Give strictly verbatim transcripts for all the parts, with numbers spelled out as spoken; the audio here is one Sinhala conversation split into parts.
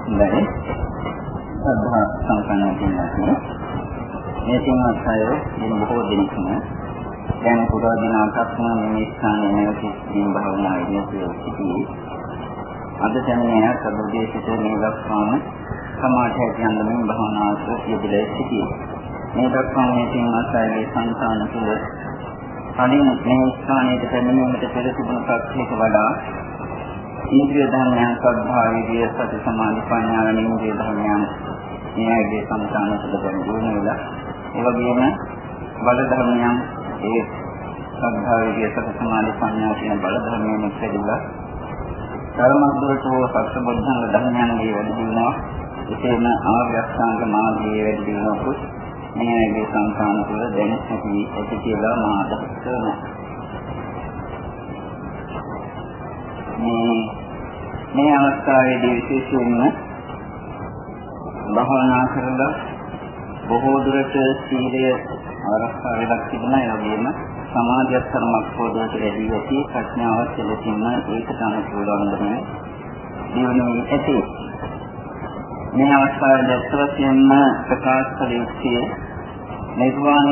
හොඳයි. සද්ධා සම්පන්න කෙනෙක්. මේ තින්වත් අය මේ බොහෝ දෙනෙක්ම දැන් පුරා දින අටක් මේ ස්ථානයේ නැවතීම් භාවනාවේ සිටියි. අද දැනෙන සබ්බදේශිත මේ දක්වාම සමාධිය කියන මේ භාවනාවට යෙදලා සිටියි. මේ දක්වාම මේ තින්වත් අයගේ සංසාන තුළ කලින් මේ ස්ථානයේ පැමිණීමට පෙර තිබුණු ප්‍රත්‍යක්ෂ වඩා ඉන්ද්‍රිය ධර්මයන් සද්ධාවේදී සති සමාධි ප්‍රඥා වැනි ඉන්ද්‍රිය ධර්මයන් මේගේ සංසාන තුළ ගැඹුරු වෙලා ඒ වගේම බල ධර්මයන් ඒ සද්ධාවේදී සති සමාධි ප්‍රඥා කියන බල ධර්මයන් එක්කදලා ධර්මද්වරතෝ සත්‍යබුද්ධංග ධර්මයන්ගේ වැඩි දියුණුව එසේම ආර්ය අෂ්ටාංග මාර්ගයේ වැඩි දියුණුවකුත් මේගේ සංසාන තුළ දැන සිටි ඇති කියලා මා අදහස් කරනවා. මේ මේ අවස්ථාවේදී විශේෂයෙන්ම භාවනා කරලා බොහෝ දුරට සීලය ආරක්ෂා වෙලා තිබුණා. ඒ වගේම සමාධියත් තරමක් පොදුවට වැඩි ඇති ප්‍රඥාවත් දෙලකින්ම ඒකට අනුකූලවම දියුණුවී ඇති. මේ අවස්ථාවේදී අත්වශයෙන්ම ප්‍රකාශ කළ යුත්තේ නිර්වාණය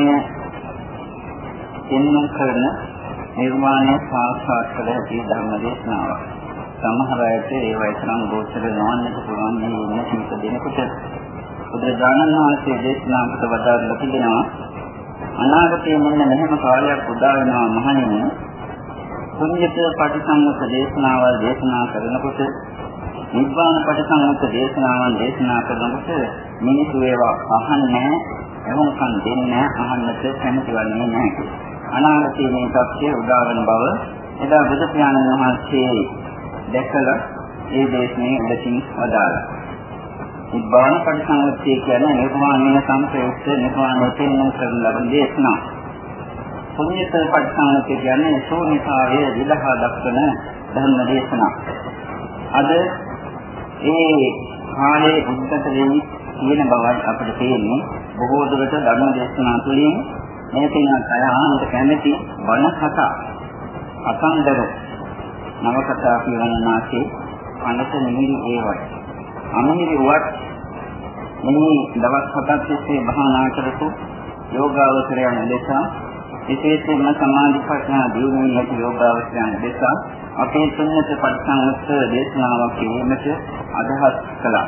එන්න කරන නිර්වාණය සාක්ෂාත් කළ හැකි ධර්ම දේශනාවක්. සමහර අයට ඒ වයිතරම් ගෝචර නොවන්නට පුළුවන් මේ ඉන්න කීප දෙනෙකුට බුදුරජාණන් වහන්සේ දේශනා කොට වදාළා තිබෙනවා අනාගතයේ මෙන්න මෙහෙම කාලයක් උදා වෙනවා මහණෙනි. පුණ්‍යත පටිසංයුක්ත දේශනාවල් දේශනා කරනකොට නිබ්බාන පටිසංයුක්ත දේශනාවන් දේශනා කරනකොට මිනිසු ඒවා අහන්නේ එවුන්කන් දෙන්නේ අහන්නට කැමති වන්නේ නැහැ. අනාගතයේ මේ සත්‍ය උදා වෙන බව එදා බුදු පියාණන් වහන්සේ දැකලා ඒ දේශනේ උදකින් වදාළා. නිබ්බාන පටිසංයුක්තය කියන්නේ නිර්වාණය සංප්‍රයුක්ත නිර්වාණය පෙන්වන කරන ලබන දේශනා. පුණ්‍යත පටිසංයුක්තය කියන්නේ ශූන්‍යතාවයේ විදහා දක්වන ධර්ම දේශනා. අද ඒ කාලේ උද්ගත වෙන්නේ කියන බවයි අපිට තේරෙන්නේ. බොහෝ දුරට ධර්ම දේශනා තුළින් මේ තියෙන අය ආනන්ද කැමැති වන කතා අසංදර නවකතා කියන නාසේ අනත නිමිරි ඒවයි. අමිරි වත් මේ දවස් හතක් තිස්සේ භාවනා කරපු යෝගාවචරයන් ලෙස විශේෂයෙන්ම සමාධි ප්‍රඥා දියුණුවේ ඇති යෝගාවචරයන් ලෙස අපේ පුණ්‍යත පරිසංයුක්ත දේශනාවක් කිරීමට අදහස් කළා.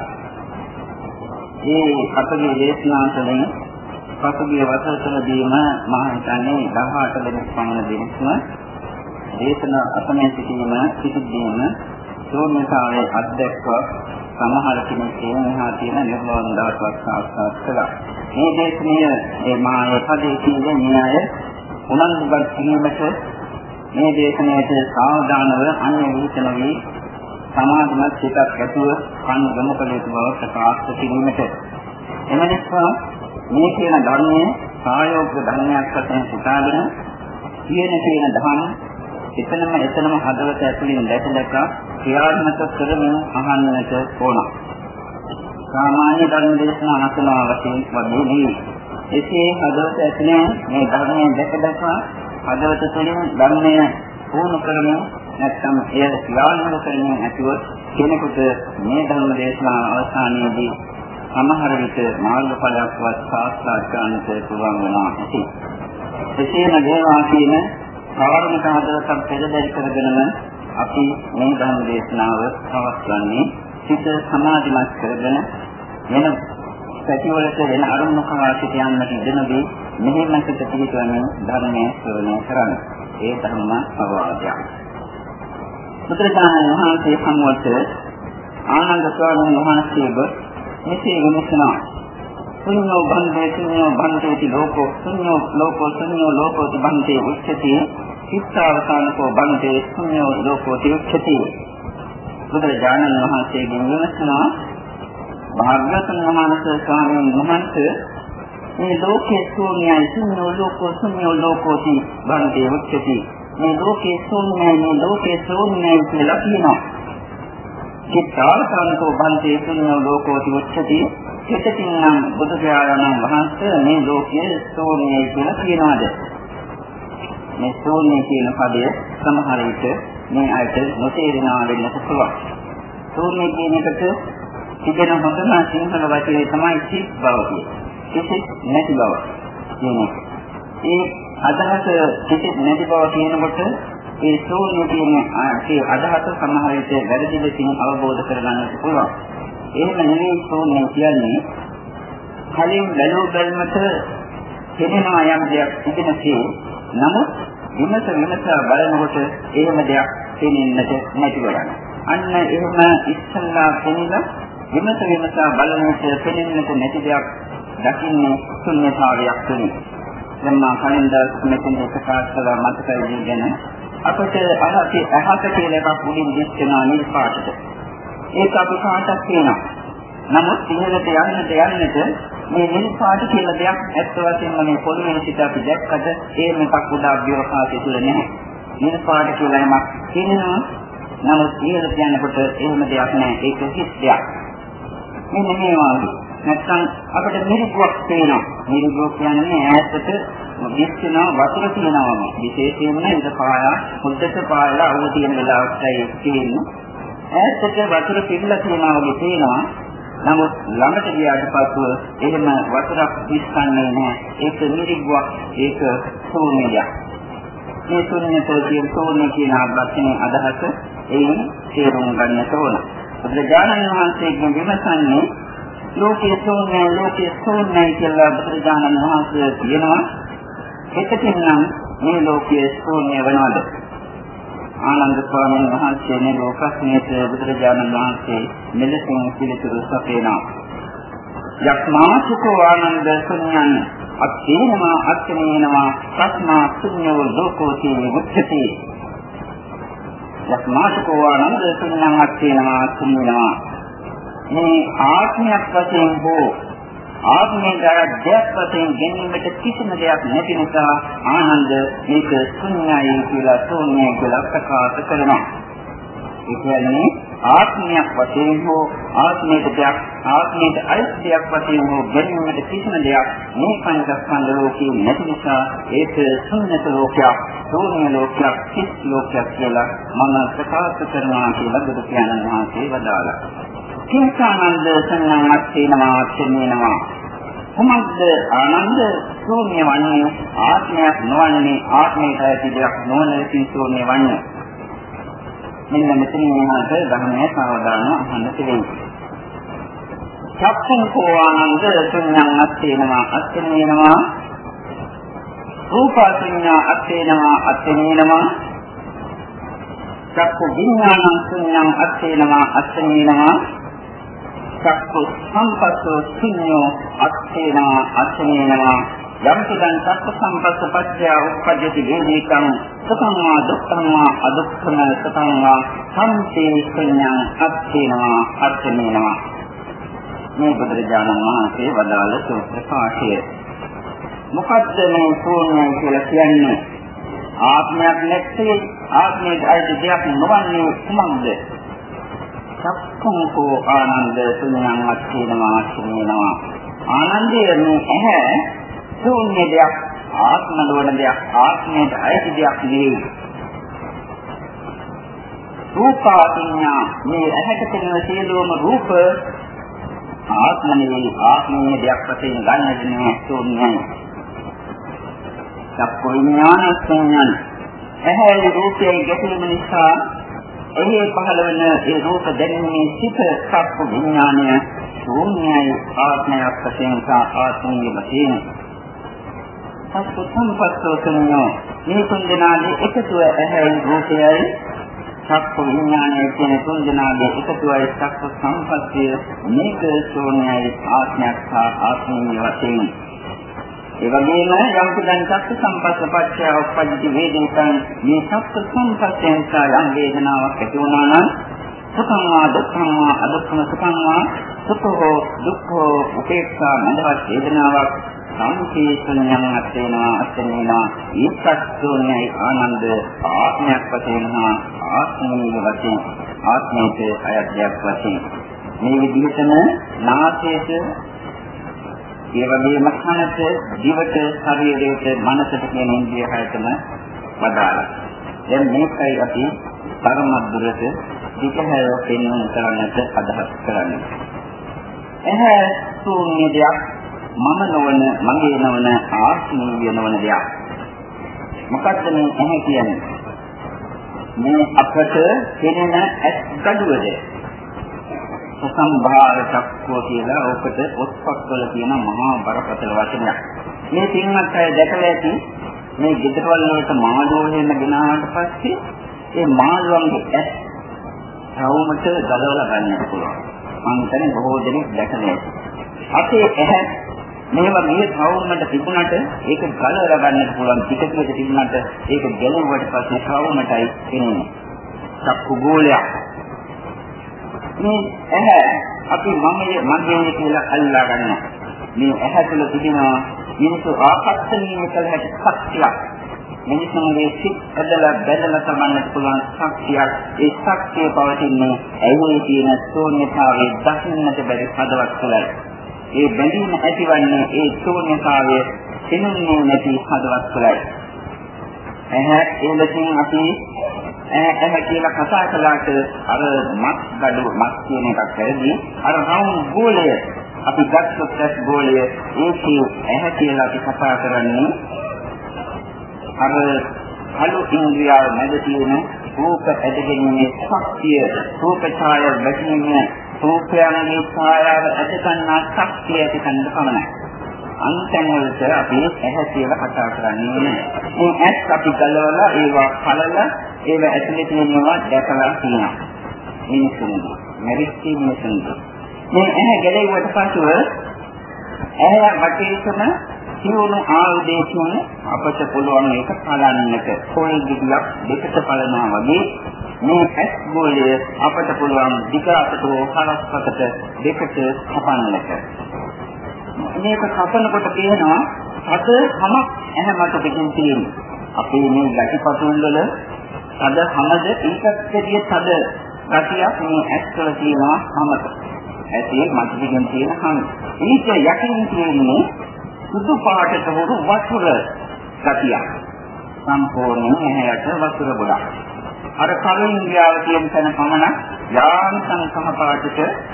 මේ අපගේ දේශනා තුළින් පසුගිය වසර තුනදීම මා හිතන්නේ දහඅට දෙනෙක් පමණ දෙනෙක්ම දේශනා අසමය සිටීම සිටිදීම ශූන්‍යතාවයේ අධ්‍යක්ෂව සමහර කෙනෙක් එනවා තියෙන නිර්වාණ ධාතුවක් සාක්ෂාත් කළා. මේ දේශනය මේ මායේ පදේ කියන්නේ න්‍යාය උනන්දුවත් කිරීමට මේ දේශනාවට සාවධානව අන්‍ය විචනවි සමාධිමත් සිතක් ඇතුව කන් ගොනු කළ යුතු බව ප්‍රකාශ කිරීමට එම නිසා මේ කියන ධර්මයේ සායෝග ධර්මයක් වශයෙන් සිතාගෙන කියන කියන ධර්ම එතනම එතනම හදවත ඇතුලින් දැක දැක ක්‍රියාත්මක කරමින් අහන්නට ඕන. සාමාන්‍ය ධර්ම දේශනා අසනවා වශයෙන් වගේ එසේ හදවත ඇතුලේ මේ ධර්මයෙන් දැක දැක හදවත තුළින් ධර්මය පුහුණු කරමින් නැත්නම් එය ක්‍රියාත්මක කරමින් ඇතුව කෙනෙකුට මේ ධර්ම දේශනා අවසානයේදී සමහර විට මාර්ගඵලයක්වත් සාක්ෂාත් කරගන්නට පුළුවන් වෙනවා ඇති. එසේම දේවා කියන කාරණක හදවතක් පෙරදරි කරගෙනම අපි මේ ධර්ම දේශනාව පවත්වන්නේ සිත සමාධිමත් කරගෙන වෙන පැතිවලට වෙන අරමුණු කාසිත යන්නට ඉදෙනදී මෙහෙම සිත පිළිතුරමින් ධර්මයේ ශ්‍රවණය කරන්න. ඒ ධර්ම අවවාදයක්. බුදුරජාණන් වහන්සේ සම්වත ආනන්ද ස්වාමීන් වහන්සේව මෙසේ විමසනවා. පුඤ්ඤෝ බන්ධේ පුඤ්ඤෝ බන්ධේති ලෝකෝ පුඤ්ඤෝ ලෝකෝ පුඤ්ඤෝ ලෝකෝති බන්ධේ උච්චති චිත්තාවසානකෝ බන්ධේ පුඤ්ඤෝ ලෝකෝති උච්චති. බුදුරජාණන් වහන්සේගෙන් විමසනවා භාග්‍යවතුන් වහන්සේ ස්වාමීන් වහන්සේ මේ ලෝකයේ ශූන්‍යයි පුඤ්ඤෝ ලෝකෝ පුඤ්ඤෝ ලෝකෝති බන්ධේ උච්චති. මේ ලෝකයේ ශූන්‍යයි මේ ලෝකයේ ශූන්‍යයි කියලා කියනවා. චිත්තාවසානකෝ බන්ධේ පුඤ්ඤෝ ලෝකෝති උච්චති. චිත්තකින් නම් බුදුරජාණන් වහන්සේ මේ ලෝකයේ ශූන්‍යයි කියලා කියනවාද? මේ ශූන්‍ය කියන පදය සමහර විට මේ අයට නොතේරෙනවා වෙන්නත් පුළුවන්. ශූන්‍ය කියන එකට ඉගෙන හොඳම සිංහල වචනේ තමයි සිත් බව කියන්නේ. සිත් නැති බව කියන්නේ. ඒ අදහස සිත් නැති බව කියනකොට ඒ ශූන්‍ය කියන ඒ අදහස සමහර විට වැරදි ලෙසින් අවබෝධ කරගන්නත් පුළුවන්. එහෙම නෙවෙයි ශූන්‍ය කියන්නේ කලින් බැලූ බැලමට කෙනෙනවා යම් දෙයක් තිබෙනසේ නමුත් විමස විමස බලනකොට එහෙම දෙයක් පේනෙන්නට නැති වෙනවා. අන්න එහෙම ඉස්සල්ලා පෙනෙලා විමස විමස බලනකොට පෙනෙන්නට නැති දෙයක් දකින්නේ ශුන්‍යතාවයක් තුනේ. දැන් මා කලින් දවස් මෙතන ප්‍රකාශ කළා මතකයි ගැන අපිට අහසේ අහස කියලා එකක් උඩින් දිස්වෙනා නිල් පාටට. ඒක අපි කාටත් කියනවා. නමුත් ඉහළට යන්නට යන්නට මේ නිල් පාට කියලා දෙයක් ඇත්ත වශයෙන්ම මේ පොළොවේ සිට අපි දැක්කට ඒ මේකක් උඩ අභ්‍යවකාශය තුල නැහැ. නිල් පාට කියලා යමක් කියනවා. නමුත් ඉහළට යනකොට එහෙම දෙයක් නැහැ. ඒක හිස් දෙයක්. මෙන්න මේ වගේ. නැත්නම් අපිට මිරිගුවක් පේනවා. මිරිගුව කියන්නේ ඈතට දිස්වෙන වතුර තියෙනවා. විශේෂයෙන්ම ඒක පායා හොද්දට පායලා අවුව තියෙන වෙලාවටයි තියෙන්නේ. ඈතට වතුර පිරලා තියෙනවා වගේ පේනවා. නමුත් ළඟට ගියාට පස්සෙ එහෙම වතුරක් දිස්සන්නේ නැහැ. ඒක මිරිගුවක්. ඒක ශූන්‍යයක්. මේ ශූන්‍යතෝ කියන ශූන්‍ය කියන වචනේ අදහස එයින් තේරුම් ගන්නට ඕන. බුදුරජාණන් වහන්සේගෙන් විමසන්නේ ලෝකයේ ශූන්‍ය ලෝකයේ ශූන්‍ය කියලා බුදුරජාණන් වහන්සේ කියනවා. එතකින් නම් මේ ලෝකයේ ශූන්‍ය වෙනවද? ආනන්ද ස්වාමීන් වහන්සේ මේ ලෝකස්මේත බුදුරජාණන් වහන්සේ මෙලෙසින් පිළිතුරු සපයනවා. යක්මාසුකෝ ආනන්ද ශුන්‍යං අත්ථේනවා අත්ථේනවා තස්මා ශුන්‍යෝ ලෝකෝති මුච්ඡති. යක්මාසුකෝ ආනන්ද ශුන්‍යං අත්ථේනවා ශුන්‍යනවා මේ ආත්මයක් වශයෙන් හෝ ආත්මයේ දෙයක් වශයෙන් ගැනීමට කිසිම දෙයක් නැති නිසා ආනන්ද මේක ශුන්‍යයි කියලා ශූන්‍යයි කියලා ප්‍රකාශ කරනවා. ඒ කියන්නේ ආත්මයක් වශයෙන් හෝ ආත්මයක දෙයක් ආත්මයට අයිති දෙයක් වශයෙන් හෝ ගැනීමට කිසිම දෙයක් මේ පංචස්කන්ධ ලෝකයේ නැති නිසා ඒක ශුන්‍යත ලෝකයක්, ශූන්‍ය ලෝකයක්, කිස් ලෝකයක් කියලා මම ප්‍රකාශ කරනවා කියලා බුදු පියාණන් වහන්සේ වදාළා. කිංකානන්ද සංඥාවක් තියෙනවා තියෙනවා. කොහොමද ආනන්ද ශූන්‍ය වන්නේ ආත්මයක් නොවන්නේ ආත්මයට ඇති දෙයක් නොවන ලෙසින් ශූන්‍ය වන්නේ. මෙන්න මෙතන මහත ධර්මයේ සාවධානව අහන්න තියෙනවා. චක්ඛුං ආනන්ද සංඥාවක් තියෙනවා අත්‍යනේනවා. රූපසඤ්ඤා අත්‍යනේනවා අත්‍යනේනවා. චක්ඛු විඥානං සංඥාං අත්‍යනේනවා අත්‍යනේනවා. චක්ඛු සම්පස්සෝ ශුන්‍යෝ අත්ථේනා අත්ථේනවා යම් කිදං චක්ඛු සම්පස්ස පත්‍ය උප්පජ්ජති වේදිකං සතංවා දුක්ඛංවා අදුක්ඛම සතංවා සම්පේ ශුන්‍යං අත්ථේනවා අත්ථේනවා. මේ බුදුරජාණන් වහන්සේ වදාළ සූත්‍ර පාඨය. මොකද්ද මේ ශූන්‍යය කියලා කියන්නේ? ආත්මයක් නැත්තේ ආත්මයේ අයිති දෙයක් නොවන්නේ කුමක්ද? සක්කංකෝ ආනන්ද ශුන්‍යං අත්ථේනවා අත්ථේනවා. ආනන්දයේ මේ ඇහැ ශූන්‍ය දෙයක්, ආත්ම නොවන දෙයක්, ආත්මයට අයිති දෙයක් නෙවෙයි. රූපාඥා මේ ඇහැට පෙනෙන සියලුම රූප ආත්ම නෙවෙයි, ආත්මීය දෙයක් වශයෙන් ගන්නට නෙවෙයි ශූන්‍යයි. චක්ඛු විඥාන ශූන්‍යං ඇහැ රූපයේ ගැටීම නිසා එහි පහළ වන ඒ රූප දැනීමේ සිත චක්ඛු විඥානය ශූන්‍යයි, ආත්මයක් වශයෙන් ආත්මීය වශයෙන්. චක්ඛු සම්පස්සෝ ශූන්‍යෝ මේ තුන් දෙනාගේ එකතුව ඇහැයි රූපයයි චක්ඛු විඥානය කියන තුන් දෙනාගේ එකතුවයි චක්ඛු සම්පස්සය මේක ශූන්‍යයි, ආත්මයක් සහ ආත්මීය වශයෙන්. ඒ වගේම යම් කිදන් චක්ඛු සම්පස්ස පත්‍ය උප්පජ්ජති වේදිකං මේ චක්ඛු සම්පස්සෙන් යම් වේදනාවක් ඇති වුණා නම් සුඛංවා දුක්ඛංවා අදුක්ඛම සුඛංවා සුඛෝ දුක්ඛෝ උපේක්ෂා මඳවත් වේදනාවක් සම්පේෂණයන් අත්ේනවා අත්ේනවා ඊස්සත්ෝණයි ආනන්ද ආත්මයක් වශයෙන් හා ආත්මීය වශයෙන් ආත්මයේ අයත්යක් වශයෙන් මේ විදිහටම නාසයට ඒ වගේම කනට, දිවට, ශරීරයට, මනසට කියන ඉන්ද්‍රිය හයතම වදාළා. දැන් මේකයි අපි පරමද්දුරට විකහාරෝ පෙන්වන්න කරන්නට අදහස් කරන්නේ. ඇහැ ශූන්‍ය දෙයක්, මම නොවන, මගේ නොවන, ආත්මීය නොවන දෙයක්. මොකද්ද මේ ඇහැ කියන්නේ? මේ අපට පෙනෙන ඇස් ගඩුවද? සසම්භාර චක්කෝ කියලා ඔකට ඔස්පත්වල තියෙන මහා බරපතල වචනයක්. මේ පින්වත් අය දැකලා ඇති මේ ගෙදරවල වලට මාළුවෝ එහෙම ගෙනාවට පස්සේ ඒ මාළුවන්ගේ ඇස් රවුමට ගලවලා ගන්නට පුළුවන්. මම හිතන්නේ බොහෝ දෙනෙක් දැකලා ඇති. අපේ ඇහැ මේව මේ රවුමට තිබුණාට ඒක ගලවලා ගන්නට පුළුවන්. පිටකෙට තිබුණාට ඒක ගැලවුවට පස්සේ රවුමටයි එන්නේ. චක්කු ගෝලයක්. මේ ඇහැ අපි මමයේ මගේ කියලා අල්ලා ගන්නවා. මේ ඇහැ තුළ තිබෙනවා මිනිසු ආකර්ෂණීය කළ හැකි ශක්තියක්. මිනිසුන්ගේ සිත් ඇදලා බැඳලා තමන්නට පුළුවන් ශක්තියක්. ඒ ශක්තිය පවතින්නේ ඇයි තියෙන ශූන්‍යතාවයේ දකින්නට බැරි හදවත් තුළයි. ඒ බැඳීම ඇතිවන්නේ ඒ ශූන්‍යතාවයේ සිනුන්නේ නැති හදවත් තුළයි. ඇහැ එලෙසින් අපි ඇහැ කියලා කතා කළාට අර මස් gadu මස් කියන එකක් වැරදි. අර රවුම් ගෝලය අපි ගත්තොත් ඇස් ගෝලය ඒකේ ඇහැ කියලා අපි කතා කරන්නේ අර අලු ඉන්ද්‍රියාව මැද තියෙන රූප ඇදගෙනීමේ ශක්තිය, රූප ඡාය වැටීම, රූපයන්ගේ ඡායාව ඇදගන්නා ශක්තිය ඇතිකන්න පමණයි. අන්තංගලට අපි ඇහැ කියලා කතා කරන්නේ නැහැ. මේ ඇස් අපි ගලවලා ඒවා කලලා ඒව ඇතුලේ තියෙනවා දැකලා තියෙනවා. මිනිසුන්ගේ මෙරිටි මිනිසුන්ගේ මේ ඇහැ ගැලෙව්වට පසුව ඇහැ වටේටම සිවුණු ආයුධයෙන් අපට පුළුවන් එක පලන්නට. පොල් දිගක් දෙකට පලනවා වගේ මේ ඇස් ගෝලය අපට පුළුවන් දිග අතට හරස්පතට දෙකට කපන්නට. මේක කපනකොට පේනවා අද හැමක් ඇහැ මත දෙකින් තියෙනවා. අපේ මේ ගැටිපතුල් වල අද හැමද ඒකත්කදී තද ගතියක් මේ ඇස් වල තියෙනවා හැමත. ඇසේ මත දෙකින් තියෙන හැම. ඊට යටින් තියෙන්නේ සුදු පාටට වරු වතුර ගතියක්. සම්පූර්ණයෙන් ඇහැට වතුර ගොඩක්. අර කලින් ඉන්දියාව කියන තැන පමණ යාන්තම් කහ පාටට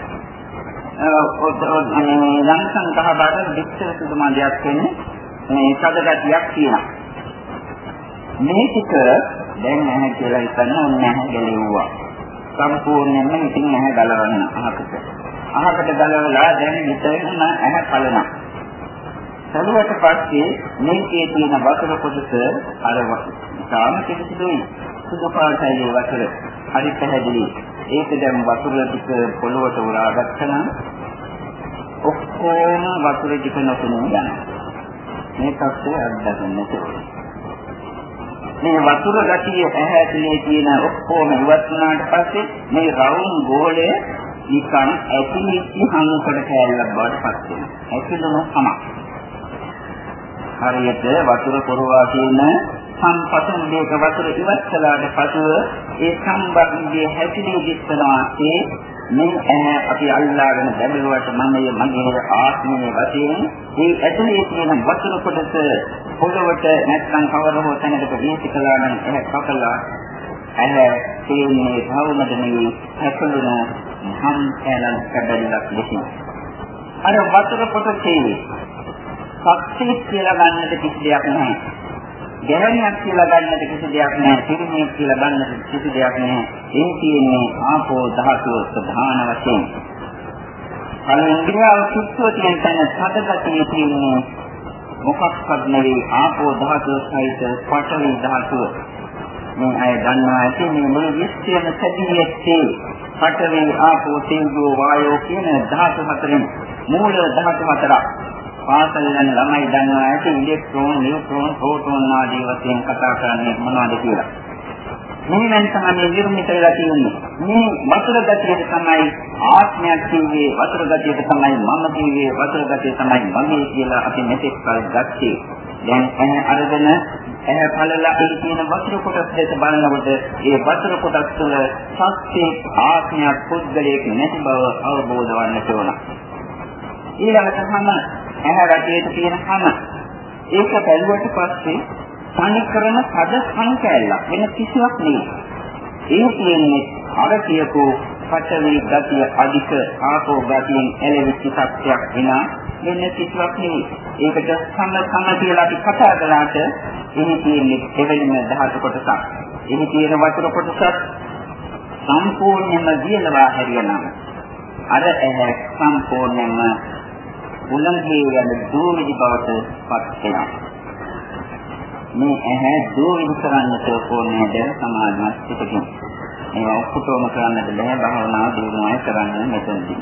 ලංකන් කහ පාට විස්තර සුදු මාදයක් වෙන්නේ මේ සද ගතියක් තියෙනවා. මේ ටික දැන් නැහැ කියලා හිතන්න ඕනේ නැහැ ගැලෙව්වා. සම්පූර්ණයෙන්ම ඉතින් නැහැ ගලවන්න අහකට. අහකට ගලවලා දැන් විතරම ඇහැ කලනවා. සලුවට පස්සේ මේකේ තියෙන වතුර කොටස අර තාම පිළිසිදුයි. සුදු පාටයි වතුර. හරි පැහැදිලි. ඒක දැන් වතුර ටික පොළොවට උරා ගත්තනම් ඔක්කොම වතුර ටික නොතුණු යනවා. මේ තත්ත්වය අත්දකින්නට ඕනේ. මේ වතුර ගැටිය ඇහැ ඇතුලේ තියෙන ඔක්කොම ඉවත් වුණාට පස්සේ මේ රවුම් ගෝලය නිකන් ඇතිලිච්ච හංගකට කැල්ලක් බවට පත් වෙනවා. ඇතුළම සමක්. හරියට වතුර පොරවා තියෙන සම්පතන් දෙක වතුර ඉවත් කළාට පසුව ඒ සම්බන්ධයේ හැටිලි දිස්සනවා ඒ මේ ඇහැ අපි අල්ලාගෙන බැලුවට මමයේ මගේ ආත්මයේ වශයෙන් මේ ඇතුලේ තියෙන වතුර කොටස පොළොවට නැත්නම් කවර හෝ තැනකට වීසි කළා නම් ඇහැ කපලා ඇහැ තියෙන්නේ භවමද නෙවෙයි හැකලුන මහම් කැලන් කැඩලක් ලෙසින් අර වතුර කොටසේ සත්‍යයක් කියලා ගන්නට කිසි දෙයක් නැහැ. ගැහණියක් කියලා ගන්නට කිසි දෙයක් නැහැ. පිරිමියෙක් කියලා ගන්නට කිසි දෙයක් නැහැ. ඒ තියෙන්නේ ආපෝ ධාතුව ප්‍රධාන වශයෙන්. අනින්ද්‍රියව සුද්ධ කියන තැන සදගතිය තියෙන්නේ මොකක්වත් නෙවෙයි ආපෝ ධාතුව සහිත පඨවි ධාතුව. මේ අය දන්නවා ඇති මේ මුළු විශ්වයම සැදීයත්තේ පඨවි ආපෝ තේජෝ වායෝ කියන ධාතු හතරෙන් මූල ධාතු හතරක්. පාසල් යන ළමයි දන්නවා ඇති ඉලෙක්ට්‍රෝන, නියුට්‍රෝන, ප්‍රෝටෝන ආදී වශයෙන් කතා කරන්නේ මොනවද කියලා. මේවෙන් තමයි නිර්මිත වෙලා තියෙන්නේ. මේ වතුර ගතියට තමයි ආත්මයක් කියන්නේ, වතුර ගතියට තමයි මම කියන්නේ, වතුර ගතිය තමයි මගේ කියලා අපි මෙතෙක් කල් ගත්තේ. දැන් ඇහැ අරගෙන ඇහැ පළලා ඒ තියෙන වතුර කොටස් දෙක බලනකොට ඒ වතුර කොටස් තුළ සත්‍ය ආත්මයක් පුද්ගලයක් නැති බව අවබෝධ වන්නට ඕන. ඊළඟට තමයි ඇහැ රටේට තියෙන හැම ඒක බැලුවට පස්සේ සානිකරණ පද සංකල්ප වෙන කිසිවක් නෙවෙයි. ඒ කියන්නේ අර කියපු පඨවි ගතිය අධික ආපෝ ගතියෙන් එළවිච්ච සත්‍යයක් විනා වෙන කිසිවක් නෙවෙයි. ඒකට සම සම කියලා අපි කතා කළාට එහි තියෙන්නේ එවැනිම ධාතු කොටසක්. එහි තියෙන වතුර කොටසක් සම්පූර්ණයෙන්ම දියනවා හැරියනම් අර ඇහැ සම්පූර්ණයෙන්ම උලංඝේ යන දූවිලි බවට පත් වෙනවා. මේ ඇහැ දූවිලි කරන්නට ඕනේ දැන් සමාධිමත් පිටකින්. මේ ඔක්කොම කරන්නට බෑ භාවනාව දිනුවයි කරන්න මෙතනදී.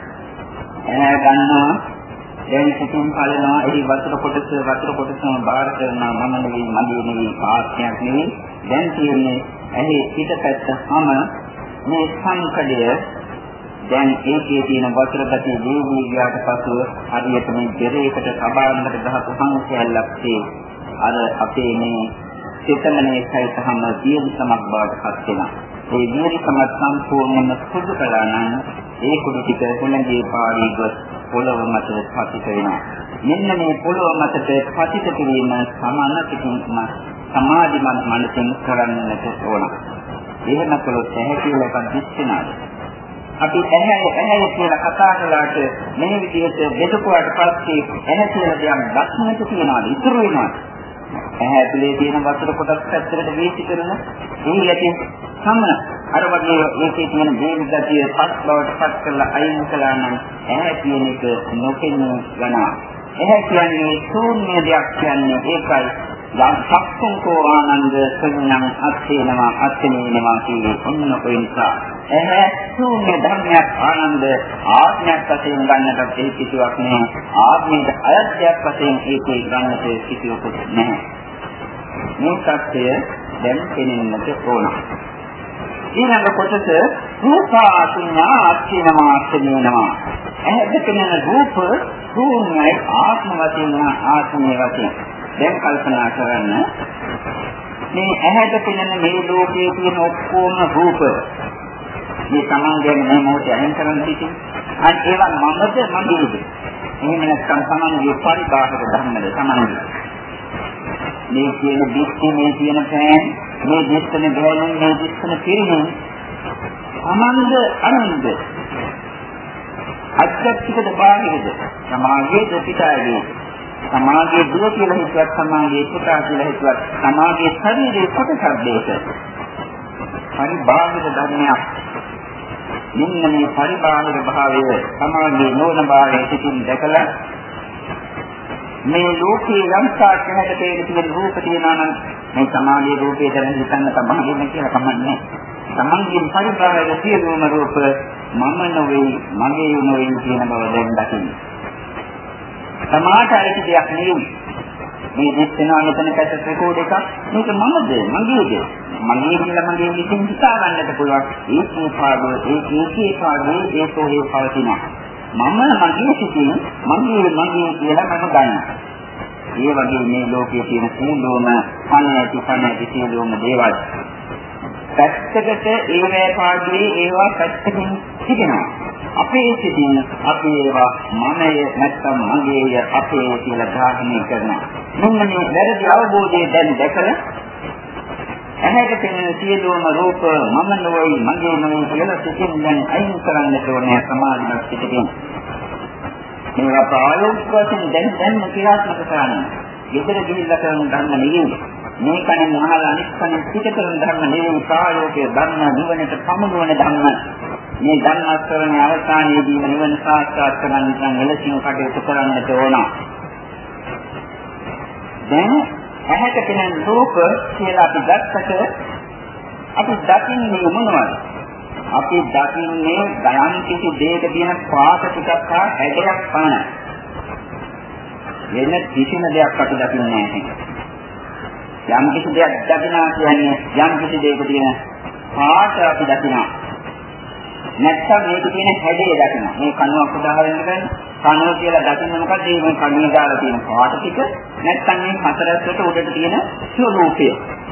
ඇහැ ගන්නවා දැන් සිතින් පලනවා එහි වතුර කොටස වතුර කොටසම බාර කරනවා මම නෙවෙයි මගේ නෙවෙයි ආත්මයක් නෙවෙයි. දැන් තියෙන්නේ ඇහි පිටපැත්තම මේ සංකඩය දැන් ඒකේ තියෙන වතුර ගතිය දීවි ගියාට පසු හරියට මේ දෙරේකට සබාවන්නට ගහපු සංකල්පයක් තියෙනවා. අර අපේ මේ චේතනයේ සහිතවම දීර්ඝ සමක් බවට පත් වෙනවා. ඒ දීර්ඝ සමත් සම්පූර්ණයෙන්ම සුදු කළා නම් ඒ කුඩු ටික හොළඟේ පාරී ගොස් පොළොව මත පතිත වෙනවා. මෙන්න මේ පොළොව මතට පතිත කිරීම සමානකින්ම සමාධිමත් මනසෙන් කරන්නට ඕන. එහෙම කළොත් ඇහැ කියලා එකක් දිස්සෙනවා. අපි ඇහැ ඇහැ කියලා කතා කළාට මේ විදිහට බෙදකුවාට පස්සේ ඇහැ කියලා දෙයක් දක්නට තියනවා ඉතුරු වෙනවා. ඇහැ ඇතුලේ තියෙන වතුර කොටස් පැත්තකට වීසි කරන ඒ යටින් සම අර වගේ ඒකේ තියෙන දේවි ගතිය පස් බවට පත් කරලා අයින් කළා නම් ඇහැ කියන එක නොපෙනී යනවා. ඇහැ කියන්නේ ශූන්‍ය දෙයක් කියන්නේ ඒකයි. ලක්ෂණකෝ ආනන්ද සංඥාන් අත්ේනවා අත්ේනවා කියන්නේ ඔන්න ඔය නිසා එහේ ශූන්‍ය ධර්මයක් ආනන්ද ආත්මයක් වශයෙන් ගන්නට ඒ කිසිවක් නෑ. ආත්මයට අයත්යක් වශයෙන් ඒකේ ගන්නට කිසිවකුත් නෑ. මේ සත්‍ය දැන් පෙනෙන්නට ඕන. ඊළඟ කොටස රූපාසුඤ්ඤා අත්ේනවා අත්ේනවා. එහේ දෙකෙන රූප ශූන්‍යයි ආත්ම වශයෙන් ආත්මය වශයෙන් දැන් කල්පනා කරන්න මේ ඇහැට පෙනෙන මේ ලෝකයේ තියෙන ඔක්කොම රූප මේ සමාන්‍යයෙන් මේ මොහොතේ අයින් කරන්න තියෙන්නේ අන් ඒවා මමද මගේද එහෙම නැත්නම් සමාන්‍යයේ පරිබාහිර ධර්මද සමාන්‍ය මේ කියන දිස්ති මේ කියන පෑන් මේ දිස්තන බැලුම් මේ දිස්තන පිරිනුම් සමාන්ද අනන්ද අත්‍යක්ෂිකද බාහිරද සමාගයේ දෙපිටායේ සමාගයේ දුර කියලා හිතුවත් සමාගයේ පුතා කියලා හිතුවත් සමාගයේ ශරීරයේ කොටසක් දෙක පරිබාහිර ධර්මයක්. මෙන්න මේ පරිබාහිර භාවය සමාගයේ නෝන භාවයේ සිටින් දැකලා මේ ලෝකේ යම් සාක්ෂණයක තියෙන රූප තියෙනවා නම් මේ සමාගයේ රූපේ දැන හිතන්න තමයි කියලා කමන්නේ. සමාගයේ පරිබාහිර සියලුම රූප මම නොවේ මගේ නොවේ කියන බව දැන් දකින්න. සමාජායික දෙයක් නෙවෙයි. මේ දෙස්තනවා මෙතන පැත්තට රෙකෝඩ් එකක් මේක මමද මගේද මගේ කියලා මගේ විසින් හිතා ගන්නට පුළුවන්. ඒකේ පාඩුව ඒකේ පාඩුව ඒකෝේ පවතිනවා. මම මගේ සිතින් මගේ මගේ කියලා මම ගන්නවා. ඒ වගේ මේ ලෝකයේ තියෙන සියලුම පණැති පණැති සියලුම දේවල් පැත්තකට ඒවැ පාඩුවේ ඒවා පැත්තකින් තිබෙනවා. අපේ සිතින් අපි ඒවා මමය නැත්නම් මගේය අපේ කියලා ධාරණය කරනවා. මෙන්න මේ වැරදි අවබෝධය දැන් දැකලා ඇහැට පෙනෙන සියලුම රූප මම නොවේ මගේ නොවේ කියලා සිතින් දැන් අයින් කරන්න ඕනේ සමාධිමත් පිටකින්. මේවා ප්‍රායෝගික වශයෙන් දැන් දැන් ක්‍රියාත්මක කරන්න. විතර ගිහිල්ලා කරන ධර්ම නෙවෙයි. මේ කණෙන් මහල අනිත් කණෙන් පිට කරන ධර්ම නෙවෙයි ප්‍රායෝගික ධර්ම නිවනට පමුණුවන ධර්ම. මේ ධර්මාස්තරණයේ අවසානයේදී නිවන සාක්ෂාත් කරගන්න නම් එලෙසින් කටයුතු කරන්නට ඕන. දැන් ඇහැට පෙනෙන රූප කියලා අපි දැක්කට අපි දකින්නේ මොනවද? අපි දකින්නේ ගයන් කිසි දෙයක තියෙන පාට ටිකක් හා හැඩයක් පමණයි. වෙන කිසිම දෙයක් අපි දකින්නේ නැහැ. යම් කිසි දෙයක් දකිනවා කියන්නේ යම් කිසි දෙයක තියෙන පාට අපි දකිනවා. නැත්නම් මේක තියෙන හැඩය දකිනවා. මේ කණුවක් උදාහරණයක් ගන්න. කණුව කියලා දකින්න මොකද මේ කණුවේ දාලා තියෙන පාට ටික නැත්නම් මේ හතරැස්සට උඩට තියෙන ස්වරූපය.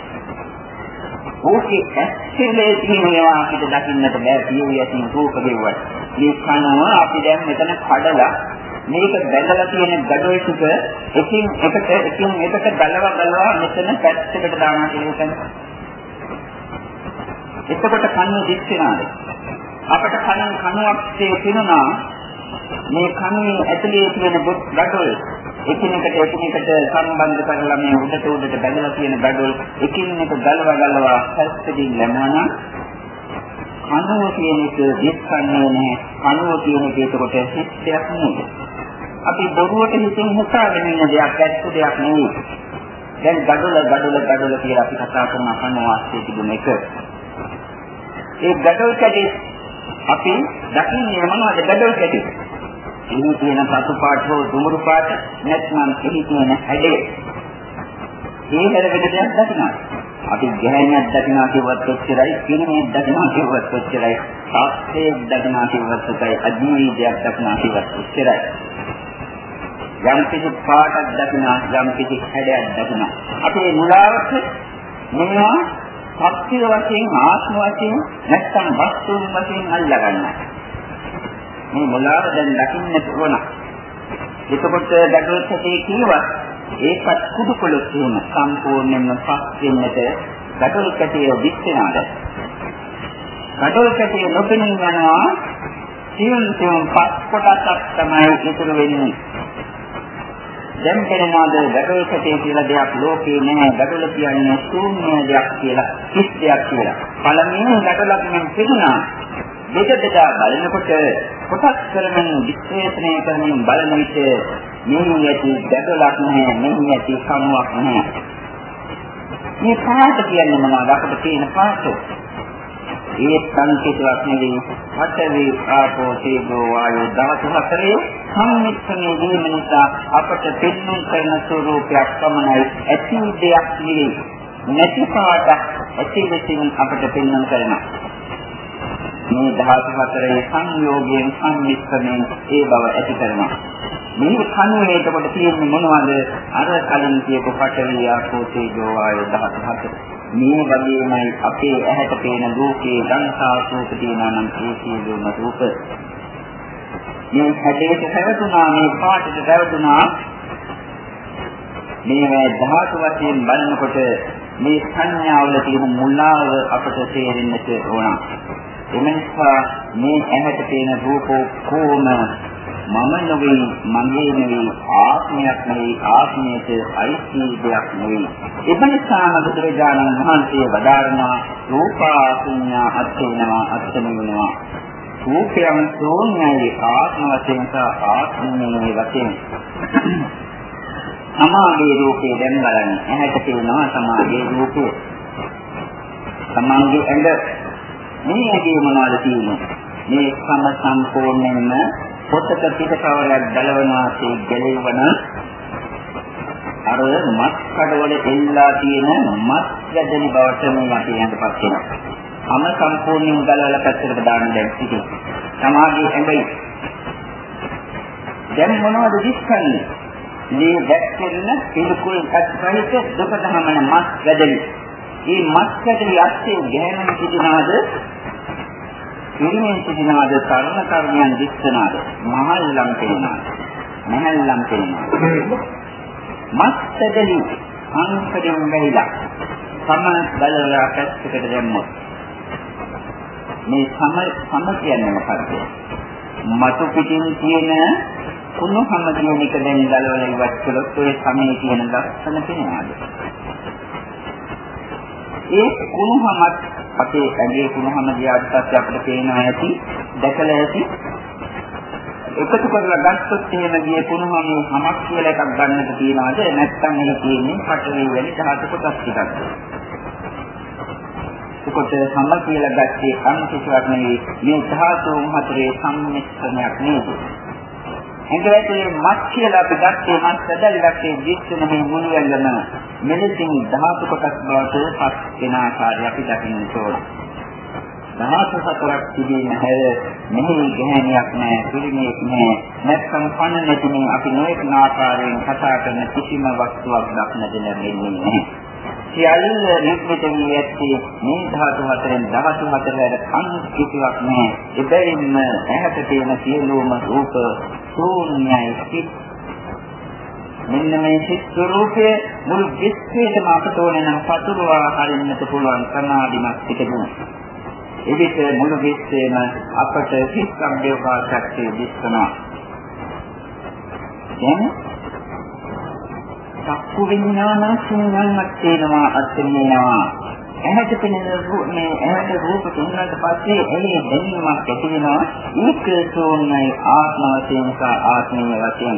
ඕකේ ඇස්සේ තියෙනවා අපිට දකින්නට බෑ පියවි යටින් රූප දෙවුවත්. මේ කණුව අපි දැන් මෙතන කඩලා මේක බැඳලා තියෙන gadol ටික එකින් එකට එකින් එකට ගලව ගලව මෙතන පැත්තකට දානවා කියන එක. එතකොට කණුව දිස් වෙනාද? අපට කන කනුවක්සේ තිනුණා මේ කනුවේ ඇතුලේ තියෙන ගඩොල් එකිනෙකට එකිනෙකට සම්බන්ධ කරලා මේ උඩට උඩට බැඳලා තියෙන ගඩොල් එකිනෙක ගලවා ගලවා හැස්සෙදින් ලැබුණා. කනුව කියන එක දිස්සන්නේ නැහැ. කනුව කියන එක ඒකට හිතයක් නෙවෙයි. අපි බොරුවට හිතින් හිතාගෙන ඉන්න දෙයක් ඇත්ත දෙයක් නෙවෙයි. දැන් ගඩොල ගඩොල ගඩොල කියලා අපි කතා කරන කනුවාස්සේ තිබුණ එක. ඒ ගඩොල් කැටි අපි දකින්නේ මොනවද ගඩොල් කැටි? එහි තියෙන සතු පාට හෝ දුමුරු පාට නැත්නම් එහි තියෙන හැඩය. ඒ හැරෙකට දෙයක් දකිනවා. අපි ගැහණියක් දකිනවා කියවත් ඔච්චරයි, කිරිමයක් දකිනවා කියවත් ඔච්චරයි, සාක්ෂියක් දකිනවා කියවත් ඔච්චරයි, අජීවීදයක් දකිනවා කියවත් ඔච්චරයි. යම් කිසි පාටක් දකිනවා, යම් කිසි හැඩයක් දකිනවා. අපේ මුලාවට මෙනවා සත්‍ය වශයෙන්, ආත්ම වශයෙන් නැත්නම් වස්තුන් වශයෙන් අල්ලා ගන්නවා. මේ මුලාව දැන් දකින්නට ඕන. එතකොට ගැටලුවකදී කියවත් ඒකත් කුඩු කොළොත් වුණ සම්පූර්ණයෙන්ම පස් වෙන්නට ගැටලු කැටිය දිස්සෙනාද? ගැටලු කැටිය නොපෙනී යනවා. සියුම් සියුම් පස් කොටසක් තමයි ඉතුරු වෙන්නේ. දැන් පෙනෙනවාද ගැටලු කැටිය කියලා දෙයක් ලෝකේ නැහැ. ගැටලු කියන්නේ ශූන්‍ය දෙයක් කියලා, කිස් දෙයක් කියලා. පළමුවෙන් ගැටලක් නම් තිබුණා. දෙක දෙක බලනකොට කොටස් කරමින් විශ්ලේෂණය කරමින් බලන විට මේ යටි ගැටලක් නැහැ, මේ යටි සමුවක් නැහැ. මේ පාට කියන්නේ මොනවද? අපිට තියෙන පාට. ඒ සංකේතයක් නෙවෙයි. පඨවි, ආපෝ, තේජෝ, වායෝ ධාතු හතරේ සම්මිශ්‍රණය වීම නිසා අපට පෙන්වන කරන ස්වરૂපයක් පමණයි. ඇති දෙයක් නෙවෙයි. නැති පාටක් ඇති වෙමින් අපට පෙන්වන කරනවා. මේ ධාතු හතරේ සංයෝගයෙන් සම්මිශ්‍රණයෙන් ඒ බව ඇති කරනවා. මේ කණුවේ එතකොට තියෙන්නේ මොනවද? අර කලින් කියපු පඨවි, ආපෝ, තේජෝ, වායෝ ධාතු හතර. මේ වගේමයි අපේ ඇහැට පේන රූපේ සංසාරූප තියෙනවා නම් ඒ සියලුම රූප. මේ හැඩයට හැවතුනා, මේ පාටට හැවතුනා. මේ ධාතු වශයෙන් බලනකොට මේ සංඥාවල තියෙන මුලාව අපට තේරෙන්නට ඕන. එමන්සා මේ ඇහැට පේන රූප කොම මම නෙවෙයි, මගේ නෙවෙයි, ආත්මයක් නෙවෙයි, ආත්මයට අයිති දෙයක් නෙවෙයි. එබැවින් බුදුරජාණන් වහන්සේ වදාරනවා රූපාසඤ්ඤා අත්ථේනවා අත්ථමිනවා. රූපයන් ශූන්‍යයි, ආත්ම වශයෙන් සහ ආත්මයේ වශයෙන්. සමාගයේ රූපේ දැන් බලන්න. ඇහැට පේනවා සමාගයේ රූපේ. සමාගයේ ඇඟ මේ ඇගේ මොනවද තියෙන්නේ? මේ සම සම්පූර්ණයෙන්ම පොතක පිටකවරයක් ගලවනාසේ ගැලෙවන අර මස් කඩවල එල්ලා තියෙන මස් ගැදෙන බවට මේ අපි යනපත් වෙනවා. සම සම්පූර්ණයෙන් ගලවලා පැත්තකට දාන්න දැන් ඉතින්. සමාගයේ ඇඟයි. දැන් මොනවද දිස්කන්නේ? මේ වැක්කෙන්න පිළිකුල් අත්පහිත දුකදහමන මස් ගැදෙන. මේ මස් ගැදෙන යත්තේ ගැහෙන කිදිනාද? ඉරිමෙන් සිටිනාද, තරණ කර්මයන් දිස්සනාද, මහල්ලම් පෙනෙනාද, මහල්ලම් පෙනෙනාද. මස්තදලි අංකයෙන් වෙයිලා සම බලලා පැත්තකට දැම්මොත් මේ සම සම කියන්නේ මොකක්ද? මතු පිටින් තියෙන කුණු හැම දින එක දැන් ගලවලා ඉවත් කළොත් ඔය සමේ තියෙන ලක්ෂණ පෙනෙනවාද? ඒ කුණුහමත් අපේ ඇඟේ කුණුහම දිහාට පස්සේ අපිට පේනවා ඇති, දැකලා ඇති. එකතු කරලා ගත්තොත් එහෙම ගියේ කුණුහමේ හැමක් කියලා එකක් ගන්නට තියනවාද? නැත්නම් මේ තියෙන්නේ පටවි වැලි ධාතු කොටස් ටිකක්. ඒකට හැම කියලා ගත්තේ අනිත්‍යයක් නෙවෙයි, මේ ධාතු හතරේ සම්මිශ්‍රණයක් නේද? එංගලයේ මත් කියලා අපි ගත්තේ මත් සැදල්ලක්ේ දිස්සන මේ මුලියල්ලම මෙලෙසින් ධාතු කොටස් බවට පත් වෙන ආකාරය අපි දකින්න ඕන. ධාතු හතරක් තිබෙන හැර මෙහි ගැහණියක් නැහැ, පිළිමයක් නැහැ. නැත්නම් පණ නැතිනම් අපි නොඑක ආකාරයෙන් කතා කරන කිසිම වස්තුවක් දක්නට ලැබෙන්නේ නැහැ. සියල්ල නිර්මිත වී ඇත්තේ මේ ධාතු හතරෙන් ධාතු හතරට කන් කිසිවක් නැහැ. එබැවින්ම ඇහැට තියෙන සියලුම රූප ශූන්‍යයි සිත්. මෙන්න මේ සිත් ස්වરૂපයේ මුළු විශ්වයටම අපට ඕන නම් පතුරවා හරින්නට පුළුවන් සමාධිමත් පිටුන. එවිට මුළු විශ්වයම අපට හිස් සම්බේවකාශයේ දිස්වනවා. දැන් චක්කු විඥාන ශුන්‍යන්වත් වෙනවා අත්දැකීනවා. ඇහැට පෙනෙන මේ ඇහැට රූප තුනකට පස්සේ එළිය දැනීමක් ඇති වෙනවා. ඒක සෝන්නයි ආත්ම වශයෙන් සහ ආත්මීය වශයෙන්.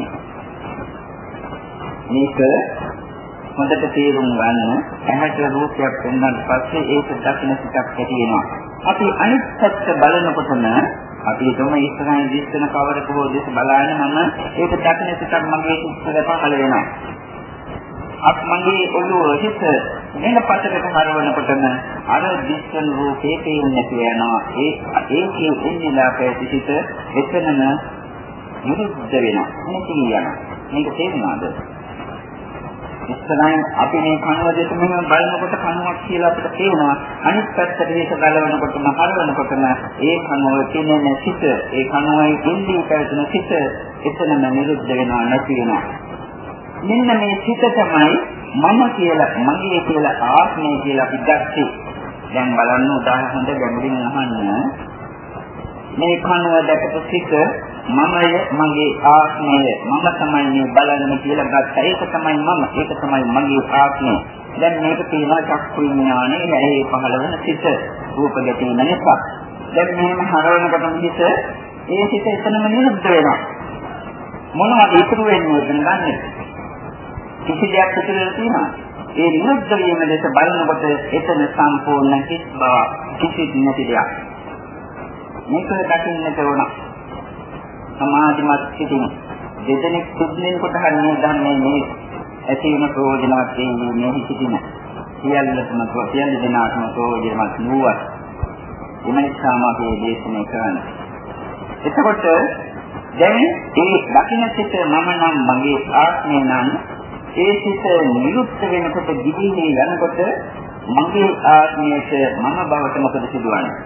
මේක හොඳට තේරුම් ගන්න. ඇහැට රූපයක් පෙනුනට පස්සේ ඒක දකින්න සිතක් ඇති වෙනවා. අපි අනිත් පැත්ත බලනකොටම අපි හිතමු ඉස්සරහින් දිස්සන කවරක හෝ දෙස බලන මම ඒක දකින්න සිතක් මගේ සිතට පහළ වෙනවා. අත් මගේ ඔළුව හිත මෙල පතකට හරවනකොටම අර දිස්සන රූපේ පේන්නේ නැති වෙනවා. ඒ ඒකේ ඉන්නලා පැතිසිත එතනම නිරුද්ධ වෙනවා. මේක කියනවා. මේක තේරුණාද? ඉස්සරහින් අපි මේ කනුව දෙක මෙහෙම බලනකොට කනුවක් කියලා අපිට තේරෙනවා. අනිත් පැත්තට හිත ගලවනකොටම හරවනකොටම ඒ කනුව තියෙන සිත, ඒ කනුවයි ඉන්දී පැවතුන සිත එතනම නිරුද්ධ වෙනවා, නැති වෙනවා. මෙන්න මේ සිත තමයි මම කියලා, මගේ කියලා, ආත්මය කියලා අපි දැක්කේ. දැන් බලන්න උදාහරණ ගැඹුරින් අහන්න. මේ කනුව දැකපු සිත මමය, මගේ ආත්මය, මම තමයි මේ බලන්නේ කියලා ගත්තා. ඒක තමයි මම, ඒක තමයි මගේ ආත්මය. දැන් මේක තියෙනවා චක්කු විඥානේ, ඇහි පහළ වෙන සිත, රූප ගැටීම නිසා. දැන් මෙහෙම හරවනකොටම හිත, ඒ සිත එතනම නිරුද්ධ වෙනවා. මොනවද ඉතුරු වෙන්නේ දැනගන්නේ? කිසි දෙයක් ඉතුරු තියෙනවා. ඒ නිරුද්ධ වීම දැස බලනකොට එතන සම්පූර්ණ කිස් බව, කිසිත් නැති දෙයක්. මේක දකින්නට ඕන. සමාධිමත් සිටින දෙදෙනෙක් සුද්ධින් කොට හරිනේ ධර්මයේ මේ ඇති වෙන ප්‍රයෝජනවත් වෙන්නේ මේ සිටින සියල්ලටම සියල්ල දෙනාටම ප්‍රයෝජනවත් නුවත් එමනිසාම අපි දේශනා කරන්නේ. එතකොට දැන් මේ දකින්න සිට මම නම් මගේ ආත්මය නම් ඒ සිට නිරුද්ධ වෙනකොට දිවිනේ යනකොට මගේ ආත්මයට මම බවට මොකද සිදුවන්නේ?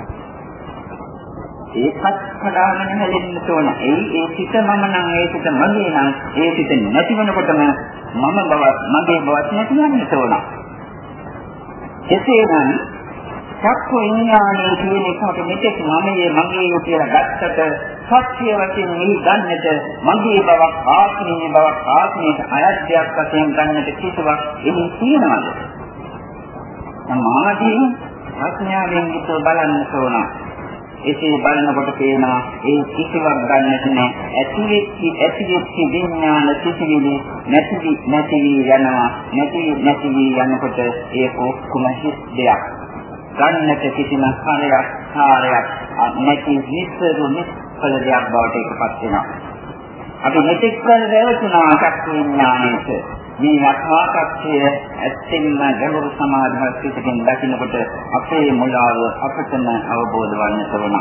ඒකත් කඩාගෙන හැලෙන්න ඕන. ඒ ඒ සිත මම නම් ඒ සිත මගේ නම් ඒ සිත නැති වෙනකොටම මම බවත් මගේ බවත් නැති වෙන්න ඕන. එසේනම් චක්කු විඥානයේ කියන එකට මෙතෙක් මමයේ මගේ කියලා ගත්තට සත්‍ය වශයෙන් මෙහි ගන්නට මගේ බවක් ආත්මීය බවක් ආත්මීය අයත්යක් වශයෙන් ගන්නට කිසිවක් එහි තියෙනවද? සමාධිය ප්‍රඥාවෙන් යුතුව බලන්න ඕන. එසේ බලනකොට පේනවා ඒ කිසිවක් ගන්නට නෑ. ඇති වෙච්ච ඇති වෙච්ච විඥාන සිසිවිලි නැති නැති යනවා. නැති නැති යනකොට ඒක ඔක්කොම හිස් දෙයක්. ගන්නට කිසිම කාර්යයක් කාර්යයක් නැති නිස්සරු නිස්සල දෙයක් බවට ඒකපත් වෙනවා. අපි මෙතෙක් කල රැවටුණා චක්කු විඥානයට. මේ යථාර්ථය ඇත්තෙන්ම ගැඹුරු සමාධිමත් පිටකින් දකින්නකොට අපේ මුලාව අපටම අවබෝධ වන්නට ඕන.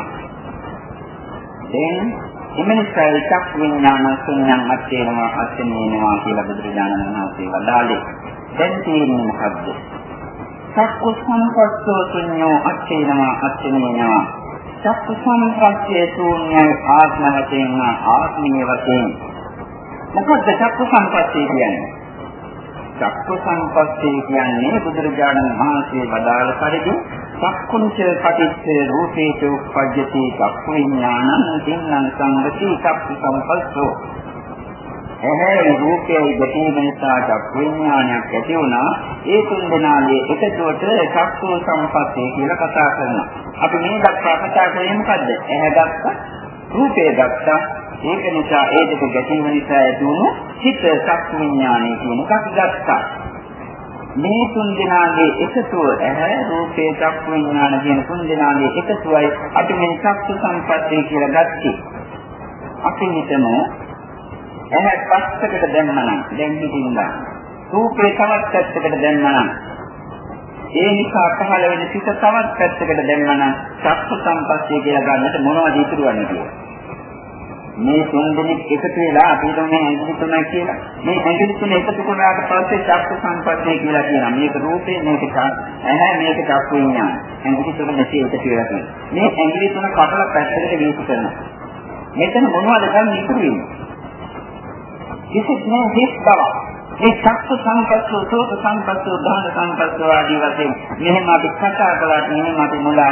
දැන් එමණිසයි චක්කු විඥාන ශුන්‍යං අත්‍යේනවා අත්‍යේනවා කියලා බුදුරජාණන් වහන්සේ වදාළේ. දැන් තේරෙන්නේ මොකද්ද? චක්කු සංපස්සෝ ශුන්‍යෝ අත්‍යේනවා අත්‍යේනවා. චක්කු සංපස්සේ ශුන්‍යයි ආත්ම වශයෙන් ආත්මීය වශයෙන්. මොකද්ද චක්කු සංපස්සේ කියන්නේ? චක්කු සංපස්සේ කියන්නේ බුදුරජාණන් වහන්සේ වදාළ පරිදි චක්කුංච පටිච්ච රූපේච උප්පජ්ජති චක්කු විඥානං තින්නං සංගති චක්කු සංපස්සෝ. එහේ රූපයේ ගැටීම නිසා චක්කු විඥානයක් ඇති වුණා. ඒ තුන් දෙනාගේ එකතුවට චක්කු සංපස්සේ කියලා කතා කරනවා. අපි මේ දක්වා කතා කරන්නේ මොකද්ද? ඇහැ ගත්තා, රූපය ගත්තා. ඒක නිසා ඒ දෙක ගැටීම නිසා ඇති වුණු චිත්ත චක්කු විඥානය කියන එකක් ගත්තා. මේ තුන් දෙනාගේ එකතුව ඇහැ රූපේ චක්කු විඥාන කියන තුන් දෙනාගේ එකතුවයි අපි මේ චක්කු සංපස්සේ කියලා ගත්තේ. අපි හිතමු ඇහැ පස්සකට දැම්මනම් දැන් හිතින්දා රූපේ තවත් පැත්තකට දැම්මනම් ඒ නිසා පහළ වෙන චිත්ත තවත් පැත්තකට දැම්මනම් චක්කු සංපස්සේ කියලා ගන්නට මොනවද ඉතුරු වෙන්නේ කියලා. මේ තුන් දෙනෙක් එකතු වෙලා අපි හිතන්නේ ඇඟිලි තුනයි කියලා. මේ ඇඟිලි තුන එකතු කරාට පස්සේ චක්කු සංපස්සේ කියලා කියනවා. මේක රූපේ, මේක ඇහැ, මේක චක්කු විඥාන. ඇඟිලි තුන මෙසේ එකතු වෙලා තියෙනවා. මේ ඇඟිලි තුන කපලා පැත්තකට වීසි කරනවා. මෙතන මොනවද ගන්න ඉතුරු වෙන්නේ? කිසිත් නෑ හිස් බව. මේ චක්කු සංපස්සෝ, සෝත සංපස්සෝ, ධාන සංපස්සෝ ආදී වශයෙන් මෙහෙම අපි කතා කළාට මෙහෙම අපි මුලා වුණාට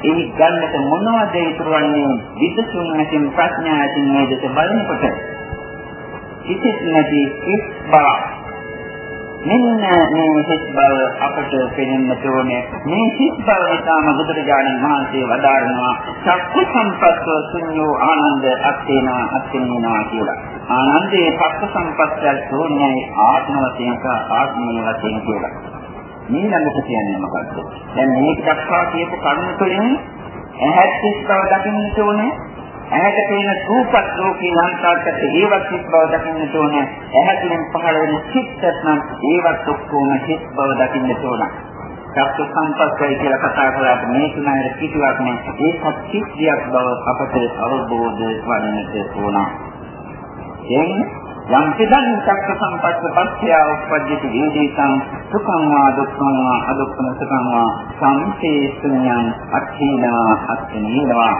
ඒ ගන්නට මොනවද ඉතුරුවන්නේ විදසුන් නැතිව ප්‍රඥාවෙන් මේ දෙස බලනකොට කිසිත් නැති කිස් බව මෙන්න මේ හිස් බව අපට පෙනෙන්නට ඕනේ. මේ හිස් බව නිසාම බුදුරජාණන් වහන්සේ වදාරනවා චක්ඛු සම්පස්සව ශුන්‍යෝ ආනන්ද අත්තේනා අත්තේනා කියලා. ආනන්දේ චක්ඛු සම්පස්සය ශූන්‍යයි ආත්ම වශයෙන් සහ ආත්මීය වශයෙන් කියලා. මේ ළඟට කියන්නේ මොකද්ද? දැන් මේක දක්වා කියපු කරුණ තුළින් ඇහත් හිස් බව දකින්නට ඕනේ. ඇහැට පේන රූපත් ලෝකේ ලංකාවට ඒවත් හිස් බව දකින්නට ඕනේ. ඇහැතුලින් පහළ වෙන චිත්තත් නම් ඒවත් ඔක්කොම හිස් බව දකින්නට ඕන. චක්ඛු සම්පස්සය කියලා කතා කරලා මේ තුනයි කිසිවක් නෑ. ඒකත් කිසියක් බව අපට අවබෝධ වන්නට ඕන. එයින් යම් පිටන් චක්ඛු සම්පස්ස පස්ය උපජ්ජති වේදිතං සුඛං වා දුක්ඛං වා අදුක්ඛම සුඛං වා සම්පේසුඤ්ඤං අත්ථීනවා අත්ථීනවා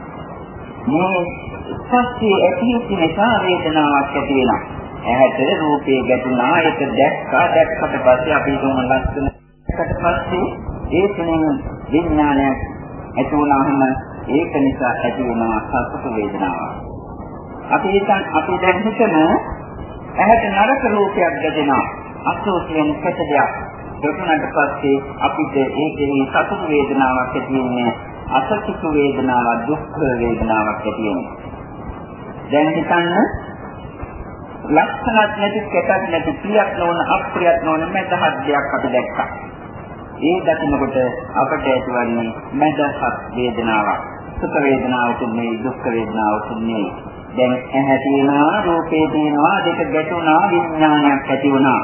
මේ ස්පර්ශයේ ඇතිවෙච්ච නිසා වේදනාවක් ඇති වෙනවා. ඇහැට රූපේ ගැටුණා, ඒක දැක්කා, දැක්කට පස්සේ අපි දුන්න ලක්ෂණ කට පස්සේ ඒ තුنين විඥානයක් ඇති වුණාම ඒක නිසා ඇති වෙනවා සතුට වේදනාවක්. අපි හිතන් අපි දැන් හිතන ඇහැට නරක රූපයක් ගැටෙනවා, අසෝසියෙන් කැටයක්. දෙතුනට පස්සේ අපිට ඒකේ සතුට වේදනාවක් ඇති වෙන්නේ අසතුට වේදනාවක්, දුක් වේදනාවක් ඇති වෙනවා. දැන් හිතන්න ලක්ෂණක් නැති කැටක් නැති ප්‍රියක් නොවන අප්‍රියක් නොවන මදහත් දෙයක් අපි දැක්කා. ඒ දකිනකොට අපට ඇතිවන්නේ මදහත් වේදනාවක්. සුඛ වේදනාවක් නෙවෙයි, දුක් වේදනාවක් නෙවෙයි. දැන් ඇහැ තියෙනවා, රූපේ තියෙනවා, දෙක ගැටුණා, විඥානයක් ඇති වුණා.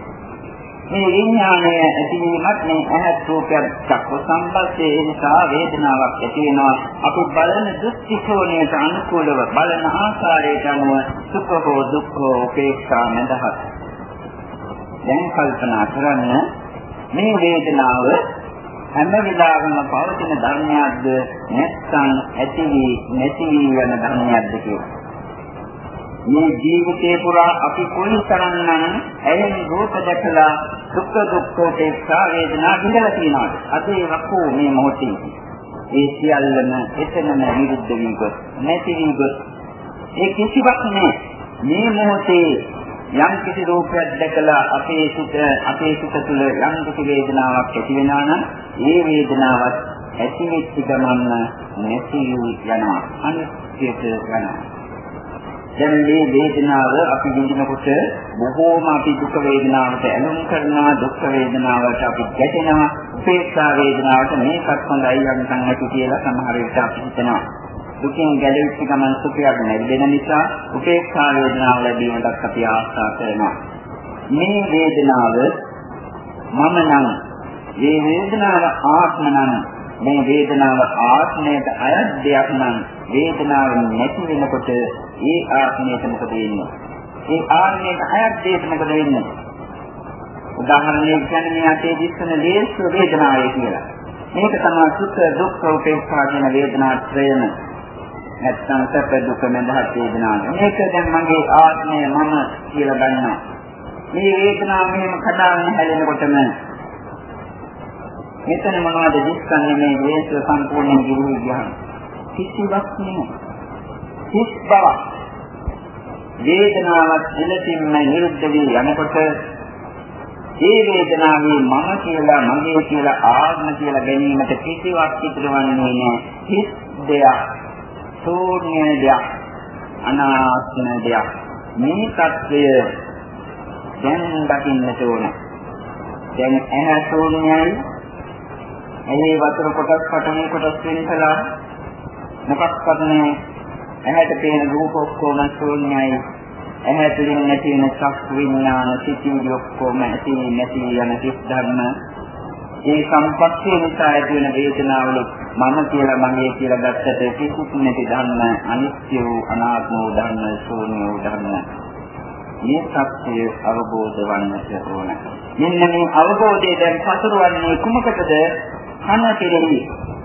මේ විඥානය ඇතිවීමත් මේ ඇහත් රූපයක් චක්ඛු සම්පස්සේ නිසා වේදනාවක් ඇති වෙනවා. අපි බලන දෘෂ්ටි කෝණයට අනුකූලව බලන ආකාරයට අනුව සුඛ හෝ දුක්ඛ උපේක්ෂා නැදහත්. දැන් කල්පනා කරන්න මේ වේදනාව හැම වෙලාවෙම පවතින ධර්මයක්ද නැත්නම් ඇති වී නැති වී යන ධර්මයක්ද කියලා. මේ ජීවිතේ පුරා අපි කොයිතරම්නම් ඇයෙන් රූප දැකලා දුක්ඛ දුක්ඛ උපේක්ෂා වේදනා විඳලා තියෙනවද? අද ඒ වකෝ මේ මොහොතේ ඒ සියල්ලම එතනම විරුද්ධ වී ගොස් නැති වී ගොස් ඒ කිසිවක් නෑ. මේ මොහොතේ යම් කිසි රූපයක් දැකලා අපේ සිත අපේ සිත තුළ යම් කිසි වේදනාවක් ඇති වෙනා නම් ඒ වේදනාවත් ඇති වෙච්ච ගමන්ම නැති යනවා, අනිත්‍යයට යනවා. දැන් මේ වේදනාව අපි විඳිනකොට බොහෝම අපි දුක් වේදනාවට ඇලුම් කරනවා, දුක් වේදනාවට අපි ගැටෙනවා, උපේක්ෂා වේදනාවට මේකත් හොඳයි යන්තම් නැති කියලා සමහර විට අපි හිතනවා. දුකින් ගැලවිච්ච ගමන් සුඛයක් ලැබෙන නිසා උපේක්ෂා වේදනාව ලැබීමට අපි ආශා කරනවා. මේ වේදනාව මම නම්, මේ වේදනාව ආත්ම නම්, මේ වේදනාව ආත්මයට අයත් දෙයක් නම් වේදනාව නැති වෙනකොට ඒ ආත්මයට මොකද වෙන්නේ? ඒ ආත්මයට අයත් දෙයක් මොකද වෙන්නේ? උදාහරණයක් කියන්නේ මේ අතේ දිස්සන ලේස් වේදනාවයි කියලා. මේක තමයි සුඛ දුක්ඛ උපේක්ෂා කියන වේදනා ත්‍රයම. නැත්නම් සැප දුක මඳහත් වේදනාව. මේක දැන් මගේ ආත්මය මම කියලා ගන්නවා. මේ වේදනාව මෙහෙම කඩාගෙන හැලෙනකොටම මෙතන මොනවද දිස්සන්නේ? මේ වේස සම්පූර්ණයෙන් ගිහින් ගියාම කිසිවක් නෑ. කිස් බව වේදනාවක් එලෙසින්ම නිරුද්ධ වී යනකොට ඒ වේදනාවේ මම කියලා, මගේ කියලා, ආත්ම කියලා ගැනීමට කිසිවක් ඉතිරවන්නේ නෑ. කිස් දෙයක්, ශූන්‍ය දෙයක්, අනාත්ම දෙයක්. මේ தත්ත්වය දැන් දකින්නට ඕන. දැන් ඇහැ ශූන්‍යයි, එහි වතුර කොටස් පටන් කොටස් වෙනසලා මොකක්වත් නැහැ. ඇහැට පේන රූප ඔක්කොම ශූන්‍යයි. ඇහැ තුළින් නැති වෙන සක් විඥාන සිතිවිලි ඔක්කොම ඇති නැති යන කිස් ධර්ම. ඒ සම්පත්තිය නිසා ඇති වෙන වේදනාවල මම කියලා, මගේ කියලා ගත්තට කිසිත් නැති ධර්ම, අනිත්‍ය වූ අනාත්ම වූ ධර්ම, ශූන්‍ය වූ ධර්ම. මේ සත්‍ය අවබෝධ වන්නට ඕන. මෙන්න මේ අවබෝධය දැන් පසුරවන්නේ කුමකටද? කන කෙරෙහි.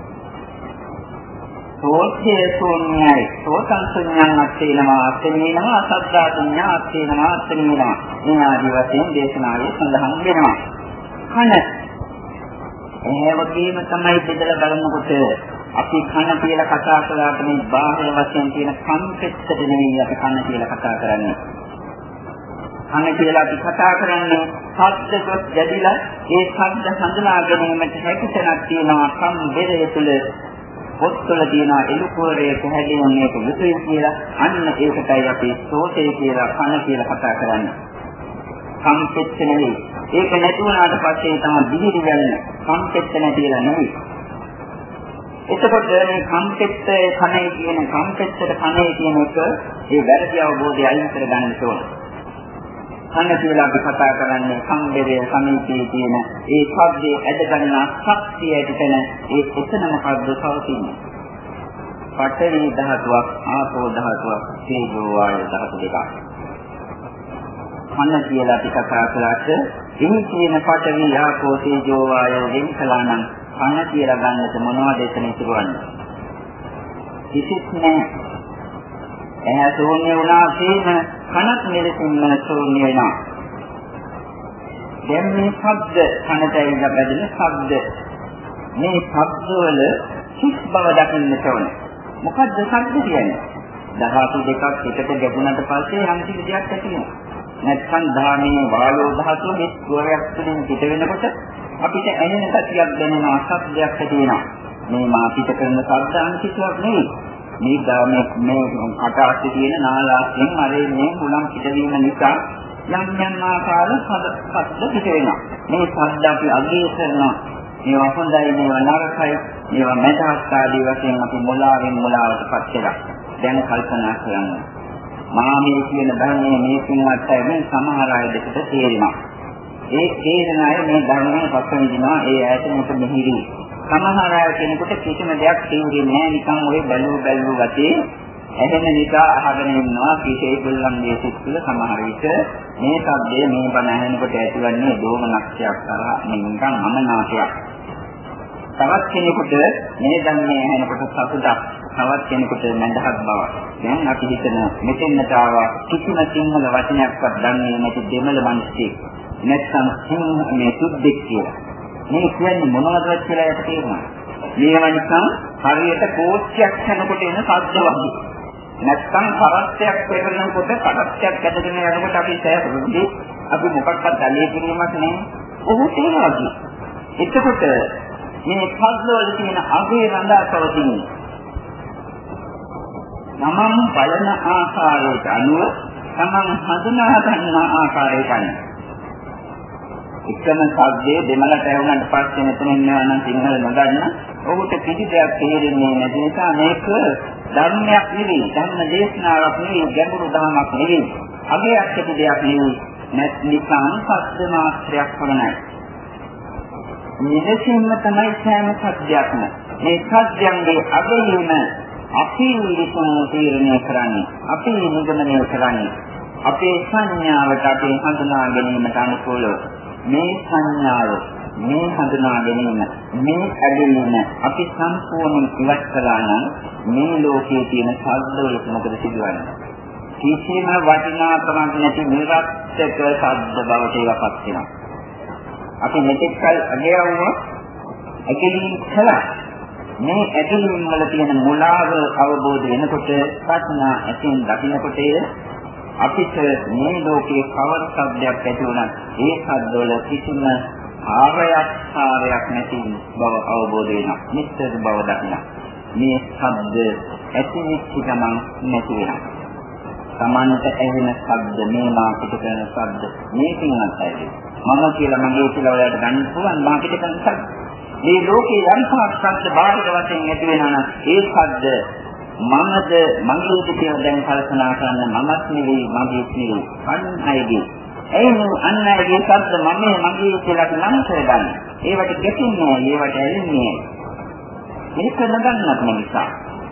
සෝත්‍ය ශූන්‍යයි. සෝතං ශුන්‍යං අත්තේනවා, අත්තේනවා, සද්දා ශුන්‍ය අත්තේනවා, අත්තේනවා. මේ ආදි වශයෙන් දේශනාවේ සඳහන් වෙනවා. කන ඒ වගේම තමයි බෙදලා බලනකොට අපි කන කියලා කතා කළාට මේ බාහිර වශයෙන් තියෙන කන් පෙත්තට නෙවෙයි අපි කන කියලා කතා කරන්නේ. කන කියලා අපි කතා කරන්නේ ශබ්ද කොට ගැදිලා ඒ ශබ්ද හඳුනා ගැනීමට හැකියාවක් තියෙනවා කන් බෙරය තුළ පොත්වල තියෙන එළුකෝරේ පැහැදිලිවම මේක විශ්වය කියලා අන්න ඒකටයි අපි සෝතේ කියලා කන කියලා කතා කරන්නේ. කන් පෙත්ත නෙවෙයි. ඒක නැති වුණාට පස්සේ තමයි දිවිදි යන්නේ. කන් පෙත්ත නැතිලා නෙවෙයි. එතකොට මේ කම්පෙත්තේ කණේ කියන කම්පෙත්තට කණේ කියන එක ඒ වැරදි අවබෝධය අයින් කර ගන්න ඕන. කන කියලා අපි කතා කරන්නේ කම්බරයේ සමීපයේ තියෙන ඒ ශබ්දයේ ඇද ගන්න ශක්තිය ඇතිතන ඒ එතන මොකද්ද සවතින්නේ? පඨවි ධාතුවක්, ආපෝ ධාතුවක්, තේජෝ වායු ධාතු දෙකක්. කන කියලා අපි කතා කළාට මේ කියන පඨවි, ආපෝ, තේජෝ වායු වෙන් කළා නම් කන කියලා ගන්නට මොනවද එතන ඉතුරුවන්නේ? කිසිත් නැහැ. එහා ශූන්‍ය වුණා කියන කනත් මෙලෙසින්ම ශූන්‍ය වෙනවා. දැන් මේ ශබ්ද කනටයි ලැබෙන ශබ්ද. මේ ශබ්දවල කිස් බව දකින්නට ඕනේ. මොකද්ද ශබ්ද කියන්නේ? ධාතු දෙකක් එකට ගැටුණාට පස්සේ යම් කිසි දෙයක් ඇති වෙනවා. නැත්නම් ධාමයේ වායෝ ධාතුව මේ ස්වරයක් තුළින් පිට වෙනකොට අපිට ඇහෙන සතියක් දැනෙනවා, ශබ්දයක් ඇති වෙනවා. මේ මා පිට කරන ශබ්ද අනිත්‍යයක් නෙවෙයි. මේ ධාමයේ මේ අටාස්සේ තියෙන නාලාස්යෙන් අරෙන්නේ මුලම් පිටවීම නිසා යම් යම් ආකාර ශබ්ද පිට වෙනවා. මේ ශබ්ද අපි අගය කරනවා. මේවා හොඳයි, මේවා නරකයි, මේවා මැදහත් ආදී වශයෙන් අපි මොලාවෙන් මොලාවටපත් වෙලා. දැන් කල්පනා කරන්න. මා මේ කියන ධර්මයේ මේ පින්වත් අය මේ සමහර අය දෙකට තේරෙනවා. ඒ තේරෙන අය මේ ධර්මයේ පස්ස විඳිනවා. ඒ ඇයට මොකද මෙහිරි. සමහර අය කෙනෙකුට කිසිම දෙයක් තේරෙන්නේ නැහැ. නිකන් ඔය බැලුව බැලුව ගතිය ඇහෙන නිසා අහගෙන ඉන්නවා. කීකේ ගොල්ලන්ගේ සිත් තුළ සමහර විට මේ શબ્දයේ මේ බණ ඇහෙනකොට ඇතිවන්නේ දෝමනක්ෂයක් කරා නිකන් අමනාපයක්. තවත් කෙනෙකුට මේ ධර්මයේ ඇහෙනකොට සතුටක්, තවත් කෙනෙකුට මඳහත් බවක්. දැන් අපි හිතන මෙතෙන්ට ආවා කිසිම සිංහල වචනයක්වත් දන්නේ නැති දෙමළ මිනිස්සෙක්. නැත්නම් මේ සුද්දෙක් කියලා. මේ කියන්නේ මොනවද කියලා යට තේරුණා. මේවා නිකන් හරියට කෝච්චියක් යනකොට එන ශබ්ද වගේ. නැත්නම් කරත්තයක් පෙරලනකොට කරත්තයක් ඇදගෙන යනකොට අපි සෑහුන්නේ අපි මොකක්වත් දැලිය කිරීමක් නැහැ. ඔහු තේරෙනවා. එතකොට මේ ශබ්දවල තියෙන අගේ රඳා පවතින තමන් බලන ආකාරයට අනුව තමන් හඳුනා ගන්න ආකාරයට අනුව එකම ශබ්දයේ දෙමළට ඇහුනට පස්සේ මෙතන ඉන්නවා නම් සිංහල නොදන්න ඔහුට කිසි දෙයක් තේරෙන්නේ නැති නිසා මේක ධර්මයක් නෙවෙයි, ධර්ම දේශනාවක් නෙවෙයි, ගැඹුරු ධර්මයක් නෙවෙයි, අගයක් ඇති දෙයක් නෙවෙයි, නිකන් ශබ්ද මාත්‍රයක් පමණයි. මෙලෙසින්ම තමයි සෑම ශබ්දයක්ම මේ ශබ්දයන්ගේ අගයීම අපි විසින් තීරණය කරන්නේ, අපි නිගමනය කරන්නේ අපේ සංඥාවට, අපේ හඳුනා ගැනීමට අනුකූලව. මේ සංඥාව, මේ හඳුනා ගැනීම, මේ ඇදීම අපි සම්පූර්ණයෙන් ඉවත් කළා නම් මේ ලෝකයේ තියෙන ශබ්දවලට මොකද සිදුවන්නේ? කිසිම වටිනාකමක් නැති නිර්වර්තක ශබ්ද බවට ඒවාපත් වෙනවා. අපි මෙතෙක් කල අගයවුව ඇකලී කළා. මේ ඇකලීම් වල තියෙන මුලාව අවබෝධ වෙනකොට ප්‍රඥා ඇතින් දකින්නකොට අපිට මේ ලෝකයේ කවර ශබ්දයක් ඇති වුණත් ඒ ශබ්දවල කිසිම ආරයක් ආරයක් නැති බව අවබෝධ වෙනවා. නිත්‍ය බව දකිනවා. මේ ශබ්ද ඇති වෙච්ච ගමන් නැති වෙනවා. සමානට ඇහෙන ශබ්ද, මේ මාකිට කරන ශබ්ද මේකින්වත් ඇයි මම කියලා මගේ කියලා ඔයාලට ගන්න පුළුවන් මාකිට කරන ශබ්ද. මේ ලෝකේ යම් ශබ්ද බාහිර වශයෙන් ඇති වෙනවා නම් ඒ ශබ්ද මමද මගේද කියලා දැන් කල්පනා කරන්න මමත් නෙවෙයි, මගේ නෙවෙයි, අන්නයිගේ. එයින් අන්නයිගේ ශබ්ද මම මගේ කියලා නම් කරගන්න. ඒවට ගැටෙන්නේ, ඒවට ඇලෙන්නේ. මේක නගන්නත් නිසා.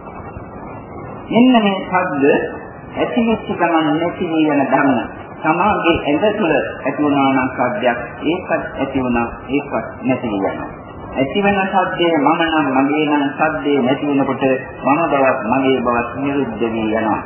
මෙන්න මේ ශබ්ද ඇති වෙච්ච ගමන් නැති වෙන ධර්ම. සමාගයේ ඇඟ තුළ ඇති වුණා නම් ශබ්දයක් ඒකත් ඇති වුණා, ඒකත් නැති වෙනවා. ඇති වෙන ශබ්දේ මම නම් මගේ නම් ශබ්දේ නැති වෙනකොට මම බවත් මගේ බවත් නිරුද්ධ වී යනවා.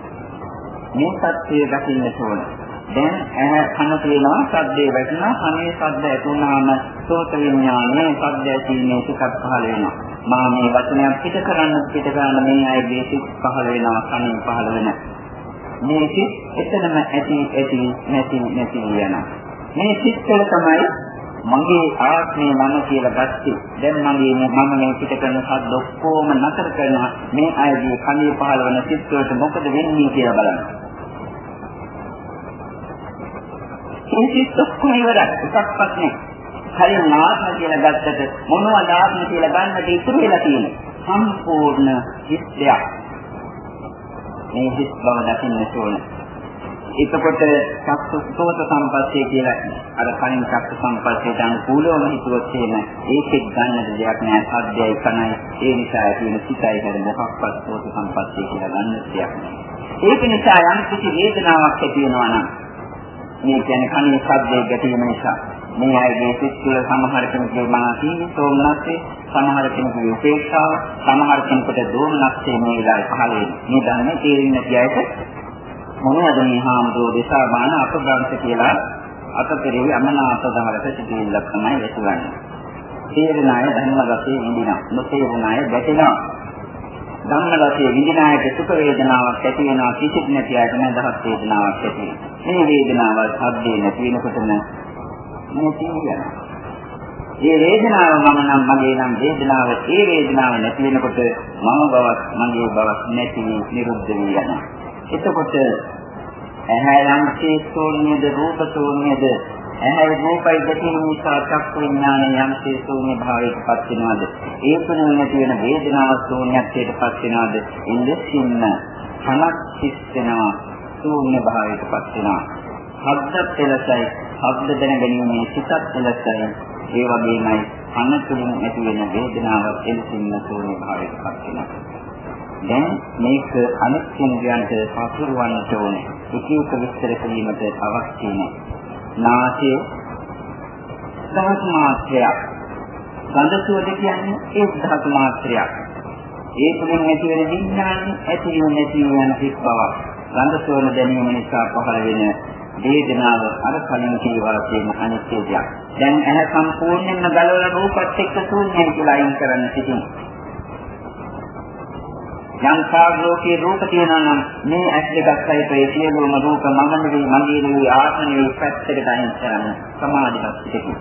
මේ සත්‍යය දකින්න ඕන. දැන් ඇහ කන තියෙනවා, ශබ්දේ වැටෙනවා, කනේ ශබ්ද ඇති වුණාම සෝත විඥානයේ ශබ්ද ඇතිීමේ සිතක් පහළ වෙනවා. මා මේ වචනයක් පිට කරන්න පිට කරන්න මේ අයගේ සිත් පහළ වෙනවා කණින් පහළ වෙන. මේ සිත් එතනම ඇති ඇති නැති නැති යනවා. මේ සිත් වල තමයි මගේ ආත්මය මම කියලා ගත්තේ. දැන් මගේ මම මේ පිට කරන සද්ද ඔක්කොම නතර කරනවා. මේ අයගේ කණින් පහළ වෙන සිත් වලට මොකද වෙන්නේ කියලා බලන්න. මේ සිත් ඔක්කොම ඉවරයි. එකක්වත් නැහැ. කලින් ආත්ම කියලා ගත්තට මොනවද ආත්ම කියලා ගන්නට ඉතුරු වෙලා තියෙන්නේ? සම්පූර්ණ හිස්යක්. මේ හිස් බව දකින්න ඕනේ. එතකොට චක්ක සෝත සම්පස්සේ කියලා අර කලින් චක්ක සම්පස්සේට අනුකූලවම හිතුවොත් එහෙම ඒකෙත් ගන්නට දෙයක් නෑ. සද්දයයි කනයි ඒ නිසා ඇතිවෙන සිතයි හැර මොකක්වත් සෝත සම්පස්සේ කියලා ගන්න දෙයක් නෑ. ඒක නිසා යම් කිසි වේදනාවක් ඇති වෙනවා නම් මේ කියන්නේ කනේ ශබ්දයේ ගැටීම නිසා මේ ආයේ සිත් වල සමහර කෙනෙකුගේ මානසික සෝමනස්සේ සමහර කෙනෙකුගේ උපේක්ෂාව සමහර කෙනෙකුට දෝමනස්සේ මේ විලාය පහළ වෙනවා. මේ ධර්මයේ තේරෙන්නේ නැති අයට මොනවද මේ හාමුදුරුවෝ දේශා බාන අපබ්‍රංශ කියලා අතපෙරේ අමනාප දහරට සිටින්නක් තමයි වෙතුවන්නේ. තේරෙන අය ධර්ම රසයේ විඳිනවා. නොතේරෙන අය ගැටෙනවා. ධම්ම රසයේ විඳින අයට සුඛ වේදනාවක් ඇති වෙනවා. කිසිත් නැති අයට නදහස් වේදනාවක් ඇති වෙනවා. මේ වේදනාව සද්දේ නැති වෙනකොටම නැති වෙනවා. මේ වේදනාව මම නම් මගේ නම් වේදනාව ඒ වේදනාව නැති වෙනකොට මම බවක් මගේ බවක් නැති නිරුද්ධ වී යනවා. එතකොට ඇහැ නම් ශේෂෝන්‍යද රූප ශූන්‍යද ඇහැ රූපයි දෙකෙන් නිසා චක්ක විඥාන යම් ශේෂෝන්‍ය භාවයට පත් වෙනවද ඒ තුන නැති වෙන වේදනාව ශූන්‍යත්වයට පත් වෙනවද ඉන්දසින්න කනක් හිස් වෙනවා ශූන්‍ය භාවයට පත් වෙනවා ශබ්දත් එලසයි ශබ්ද දැන ගැනීමේ සිතත් එලසයි ඒ වගේමයි කන තුලින් ඇති වෙන වේදනාව එලසින්න ශූන්‍ය භාවයට පත් වෙනවා දැන් මේක අනෙක් ඉන්ද්‍රියන්ට පසුරවන්නට ඕනේ. එක එක විස්තර කිරීමට අවශ්‍ය නැහැ. නාසය ධාතු මාත්‍රයක්. ගන්ධ සුවඳ කියන්නේ ඒ ධාතු මාත්‍රයක්. ඒ තුලින් ඇති වෙන විඥානය ඇති වෙන නැති වෙන සිත් බවක්. ගන්ධ සුවඳ දැනීම නිසා පහළ වෙන වේදනාව අර කලින් කියවලා තියෙන අනිත්‍ය දෙයක්. දැන් ඇහැ සම්පූර්ණයෙන්ම ගලවලා රූපත් එක්ක ශූන්‍යයි කියලා අයින් කරන්න සිටිනවා. යම් සාග්‍රෝකේ රූප තියෙනවා නම් මේ ඇස් දෙකක් සහිත ඒ සියලුම රූප මම නෙවෙයි මගේ නෙවෙයි ආත්ම නෙවෙයි පැත්තකට අයින් කරන්න සමාධිමත් පිටු.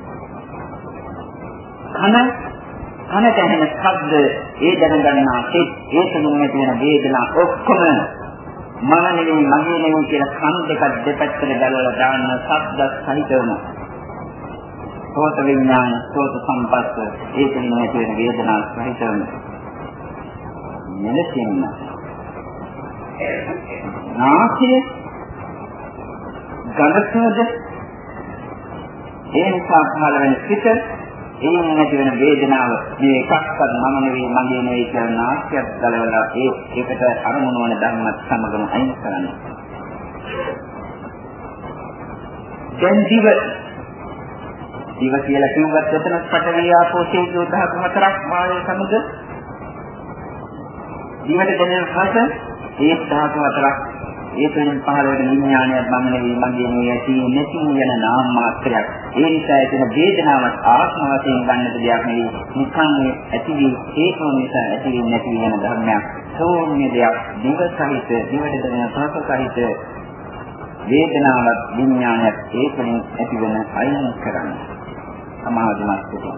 කන කනට ඇහෙන ශබ්ද ඒ දැනගන්නා සිත් ඒ තුලින් ඇති වෙන වේදනා ඔක්කොම මම නෙවෙයි මගේ නෙවෙයි කියලා කන් දෙක දෙපැත්තට ගලවලා දාන්න ශබ්ද සහිතවම සෝත විඥාන සෝත සම්පස්ස ඒ තුලින් ඇති වෙන වේදනා සහිතවම මෙලෙසින්ම නාසය ගඳසුවඳ ඒ නිසා පහළ වෙන සිත ඒ නැති වෙන වේදනාව මේ එකක්වත් මම නෙවෙයි මගේ නෙවෙයි කියන නාස්‍යයක් ගලවලා ඒ ඒකට අරමුණු වන ධර්මත් සමගම අයින් කරන්න. දැන් දිව දිව කියලා කිව්වත් එතන පටවිය ආපෝ තේජෝ ධාතු හතරක් මායේ සමග දිවට දැනෙන රස ඒ ධාතු හතරක් ඒ තුලින් පහළ වෙන විඥානයත් මම නෙවෙයි මගේ නෙවෙයි ඇති නැති යන නාම මාත්‍රයක්. ඒ නිසා එතන වේදනාවක් ආත්ම වශයෙන් ගන්නට දෙයක් නෙවෙයි. නිකන් ඇති වී හේතුන් නිසා ඇති වෙන්නේ නැති වෙන ධර්මයක්. සෝම්‍ය දෙයක් දිව සහිත දිවට දැනෙන රස සහිත වේදනාවක් විඥානයත් ඒ තුලින් ඇති වෙන අයින් කරන්න. සමාධිමත් පිටු.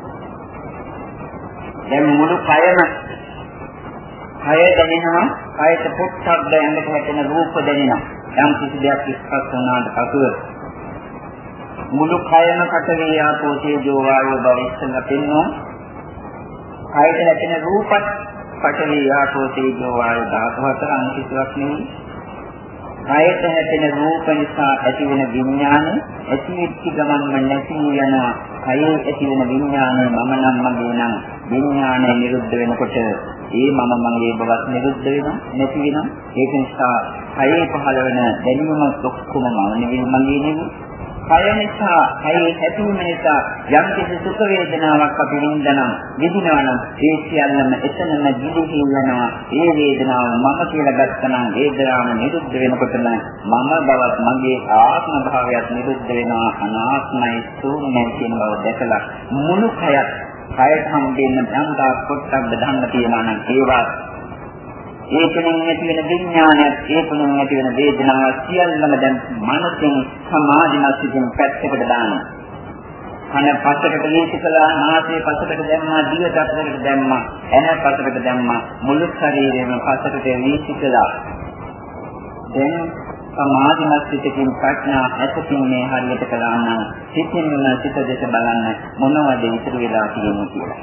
දැන් මුළු කයම කය දැනෙනවා කයට පොට්ටක් දැනෙන්න හැටෙන රූප දැනෙනවා යම් කිසි දෙයක් ස්පර්ශ වුණාට පසුව මුළු කයම කටේ ආපෝ තේජෝ වායෝ බව ඉස්සෙල්ලා පෙන්වනවා කයට හැටෙන රූපත් කටේ ආපෝ තේජෝ වායෝ ධාතු හතර අනිත්‍යක් නෙවෙයි කයට හැටෙන රූප නිසා ඇතිවෙන විඥානය ඇති වෙච්ච ගමන්ම නැති යනවා කයේ ඇතිවෙන විඥානය මම නම් මගේ නම් විඥානය නිරුද්ධ වෙනකොට ඒ මම මගේ බවත් නිරුද්ධ වෙනවා නැති වෙනවා ඒක නිසා කයේ පහළ වෙන දැනීම ඔක්කොම මම නෙවෙයි මගේ නෙවෙයි කය නිසා, කයේ හැපීම නිසා යම් කිසි සුඛ වේදනාවක් අපි විඳනනම්, විඳිනවා නම් ඒ සියල්ලම එතනම ගිලිහි යනවා. ඒ වේදනාව මම කියලා ගත්තනම් වේදනාව නිරුද්ධ වෙනකොටම මම බවත් මගේ ආත්ම භාවයත් නිරුද්ධ වෙනවා. අනාත්මයි ශූන්‍යයි කියන බව දැකලා මුළු කයත් කයට හම්බෙන්න බ්‍රහ්මතා කොටක් බඳන්න තියනවා නම් ඒවා ඒකෙන් ඇති වෙන විඥානයත් ඒකෙන් ඇති වෙන වේදනාව සියල්ලම දැන් මනසින් සමාධිමත් සිතින් පැත්තකට දානවා. කන පස්සකට ලීසිකලා, නාසය පස්සකට දැම්මා, දිව පස්සකට දැම්මා, ඇහැ පස්සකට දැම්මා, මුළු ශරීරයම පස්සකට ලීසිකලා. දැන් සමාධිමත් සිතකින් ප්‍රඥා ඇතිකින් මේ හරියට කළා නම් සිතින් සිත දෙස බලන්න මොනවද ඉතුරු වෙලා තියෙන්නේ කියලා.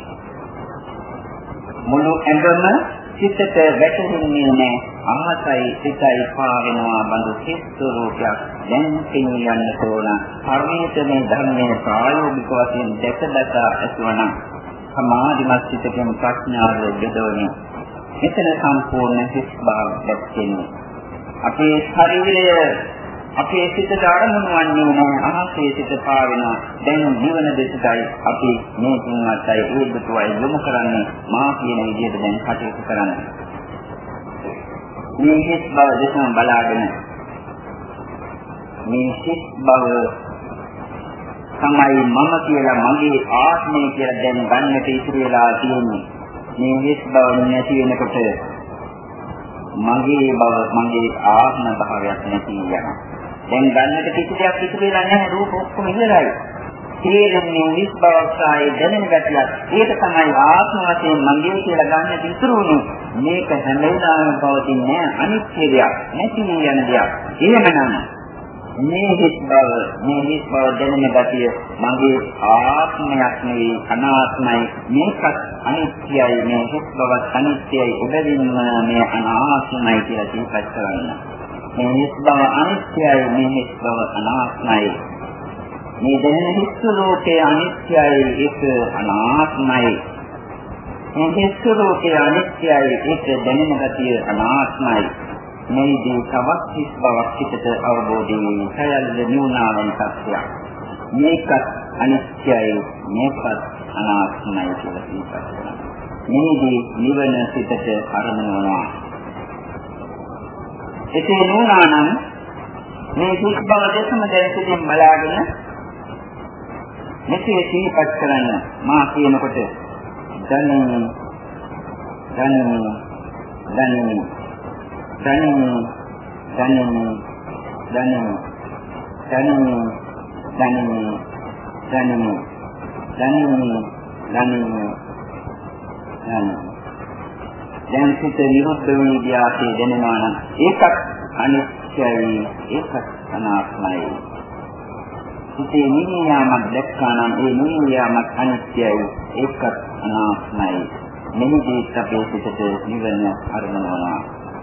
මුළු ඇඟම සිතට වැටෙන්නේ නැහැ. අමතයි සිතයි පාවෙනවා බඳු සිත් ස්වરૂපයක් දැන් පිළියන්න තෝරන පරිණත මේ ධර්මයේ ප්‍රායෝගික වශයෙන් දැක දැක ඇතිවන සමාධිමත් සිතකින් ප්‍රඥාව යොදවමින් මෙතන සම්පූර්ණ සිත් බව දැක්කෙන්නේ. අපේ ශරීරය අපේ සිතට අරමුණු වන්නේ නැහැ. අහසේ සිත පාවෙනවා. දැන් ජීවන දෙසටයි අපි මේ තුන්වටයි ඒකටයි යොමු කරන්නේ. මා කියන විදිහට දැන් කටයුතු කරන්නේ. මේ හිස් බව දෙසම බලාගෙන මේ හිස් බව තමයි මම කියලා මගේ ආත්මය කියලා දැන් ගන්නට ඉතුරු වෙලා තියෙන්නේ. මේ හිස් බව නැති වෙනකොට මගේ බව මගේ ආත්ම භාවයක් නැති යනවා. දැන් ගන්නට කිසි දෙයක් ඉතුරු වෙලා නැහැ. රූප ඔක්කොම ඉවරයි. තේරෙන්නේ හිස් බවක් සායේ දැනෙන ගැටියක්. ඒක තමයි ආත්ම වශයෙන් මගේ කියලා ගන්නට ඉතුරු වුණේ. මේක හැම වෙලාවෙම පවතින්නේ අනිත්‍ය දෙයක්, නැති යන දෙයක්. එහෙමනම් මේ හිස් බව, මේ හිස් බව දැනෙන ගැටිය මගේ ආත්මයක් නෙවෙයි, අනාත්මයි. මේකත් අනිත්‍යයි. මේ හිස් බවත් අනිත්‍යයි. ඔබෙන්න මේ අනාත්මයි කියලා සිහිපත් කරන්න. මේ හිස් බව අනිත්‍යයි, මේ හිස් බව අනාත්මයි. මේ දැනෙන හිස් ලෝකයේ අනිත්‍යයි, ඒක අනාත්මයි. මේ හිස් ලෝකයේ අනිත්‍යයි, ඒක දැනෙන ගතිය අනාත්මයි. මේදී තවත් හිස් බවක් පිටට අවබෝධ වෙන්නේ සයල්ල නිවුණාවන් සත්‍යයක්. මේකත් අනිත්‍යයි, මේකත් අනාත්මයි කියලා සිහිපත් කරනවා. මේදී නිවන සිතට අරමුණනවා. එසේ නොවනම් මේ දුක් බව දෙකම දැකීමෙන් බලාගෙන මෙසේ සිහිපත් කරන්න මා කියනකොට ධනෙ ධනෙ ධනෙ ධනෙ ධනෙ ධනෙ ධනෙ ධනෙ ධනෙ ධනෙ ධනෙ ධනෙ දැන් සිත නිරුද්ධ වී ගියාසේ දැනෙනවා නම් ඒකත් අනිත්‍යයි, ඒකත් අනාත්මයි. සිතේ නිවියාමක් දැක්කා නම් ඒ නිවියාමක් අනිත්‍යයි, ඒකත් අනාත්මයි. මෙහිදී අපේ සිතට නිවන අරමුණනවා.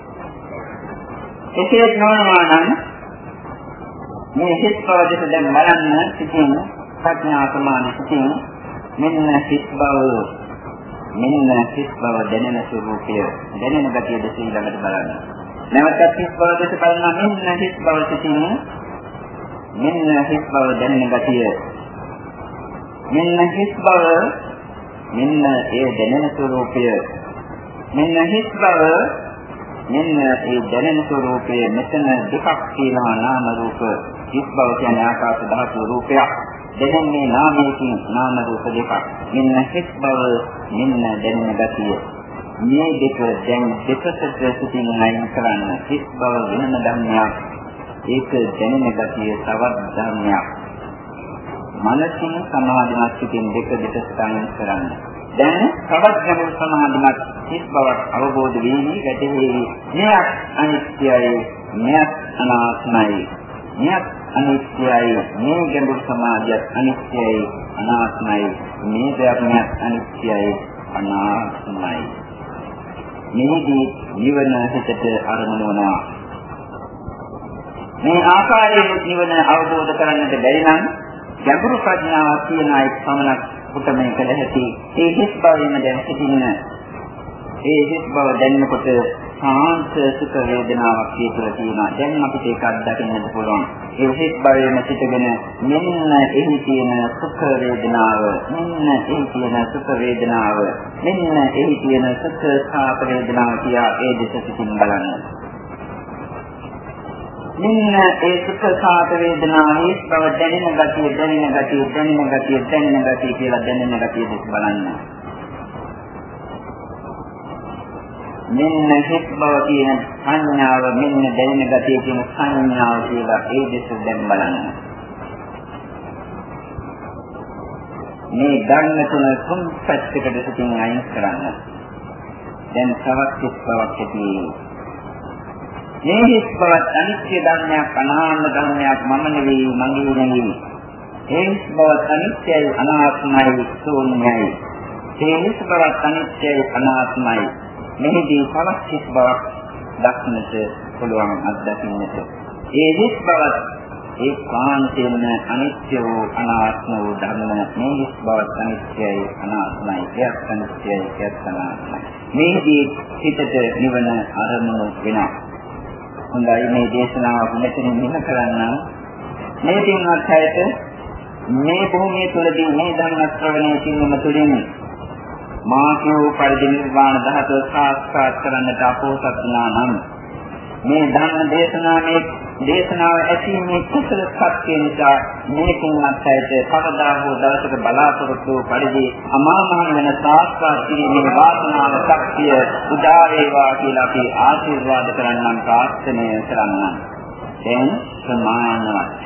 එසේ නොවනවා නම් මේ හිස් බව දෙක දැන් බලන්න සිතින් ප්‍රඥා සමාන සිතින් මෙන්න හිස් බව මෙන්න හිස් බව දැනෙන ස්වરૂපය දැනෙන ගතිය දෙස ඊළඟට බලන්න. නැවතත් හිස් බව දෙස බලනවා. මෙන්න හිස් බව සිටින මෙන්න හිස් බව දැනෙන ගතිය මෙන්න හිස් බව මෙන්න ඒ දැනෙන ස්වરૂපය මෙන්න හිස් බව මෙන්න ඒ දැනෙන ස්වરૂපය. මෙතන දෙකක් තියෙනවා නාම රූප. හිස් බව කියන්නේ ආකාශ ධාතු රූපයක්. දැනෙන්නේ නාමයෙන් නාම රූප දෙකක්. මෙන්න හිස් බව මෙන්න දැනෙන ගතිය. මේ දෙක දැන් දෙකකට සිටින් අයින් කරන්න. හිස් බව වෙනම ධර්මයක්, ඒක දැනෙන ගතිය තවත් ධර්මයක්. මනසින් සමාධිමත් සිටින් දෙක දෙකට අයින් කරන්න. දැන් තවත් ගැඹුරු සමාධිමත් හිස් බවක් අවබෝධ වීමේ ගැටෙහි මෙයක් අනිත්‍යයි, මෙයක් අනාත්මයි. මෙයක් අනිත්‍යයි, මේ ගැඹුරු සමාධියත් අනිත්‍යයි, අනාත්මයි. මේ ධර්මයක් අනිත්‍යයි, අනාත්මයි. මෙහිදී නිවන හිතට අරමුණු වනවා. මේ ආකාරයෙන් නිවන අවබෝධ කරගන්නට බැරි නම් ගැඹුරු ප්‍රඥාවක් තියෙන අය පමණක් උතමේ කළ හැකි. ඒ හිස් බවෙම දැන් සිටින්න. ඒ හිස් බව දැනෙනකොට සාන්ත සුඛ වේදනාවක් කියලා තියෙනවා. දැන් අපිට ඒක අත්දකින්නට පුළුවන්. ඒ හිත් භවයේම සිටගෙන මෙන්න එහි තියෙන සුඛ වේදනාව, මෙන්න එහි තියෙන සුඛ වේදනාව, මෙන්න එහි තියෙන සුඛ සාප වේදනාව කියා ඒ දෙස සිටින් බලන්න. මෙන්න ඒ සුඛ සාප වේදනාවේ බව දැනෙන ගතිය, දැනෙන ගතිය, දැනෙන ගතිය, දැනෙන ගතිය කියලා දැනෙන ගතිය දෙස බලන්න. මෙන්න හිත් බව කියන සංඥාව, මෙන්න දැනෙන ගතිය කියන සංඥාව කියලා ඒ දෙස දැන් බලන්න. මේ ධර්ම තුන තුන් පැත්තකට සිටින් අයින් කරන්න. දැන් තවත් හිත් බවක් ඇති. මේ හිත් බවත් අනිත්‍ය ධර්මයක්, අනාත්ම ධර්මයක්, මම නෙවෙයි, මගේ නෙවෙයි. ඒ හිත් බවත් අනිත්‍යයි, අනාත්මයි, ශූන්‍යයි. ඒ හිත් බවත් අනිත්‍යයි, අනාත්මයි. මෙහිදී තවත් හිත් බවක් දක්නට පුළුවන් අත්දකින්නට. ඒ හිත් බවත් ඒ කාන්තේන අනිත්‍ය වූ අනාත්ම වූ ධර්ම, මේ හිත් බවත් අනිත්‍යයි, අනාත්මයි, එයත් අනිත්‍යයි, එයත් අනාත්මයි. මෙහිදී හිතට නිවන අරමුණු වෙනවා. හොඳයි, මේ දේශනාව මෙතනින් නිම කරන්නම්. මේ දිනවත් හැයට මේ භූමිය තුළදී මේ ධර්ම ශ්‍රවණය කිරීම තුළින් මා කියෝ පරිදි නිර්වාණ ධාතුව සාක්ෂාත් කරන්නට අපෝසත් වුණා නම් මේ ධර්ම දේශනාවේ දේශනාව ඇසීමේ කුසල ශක්තිය නිසා මේකින් අත්හැට කවදා හෝ දවසක බලාපොරොත්තු පරිදි අමා මහ වෙන සාක්ෂාත් කිරීමේ වාසනාව ශක්තිය උදා වේවා කියලා අපි ආශිර්වාද කරන්නම්, ප්‍රාර්ථනා කරන්නම්. දැන් සමානවත්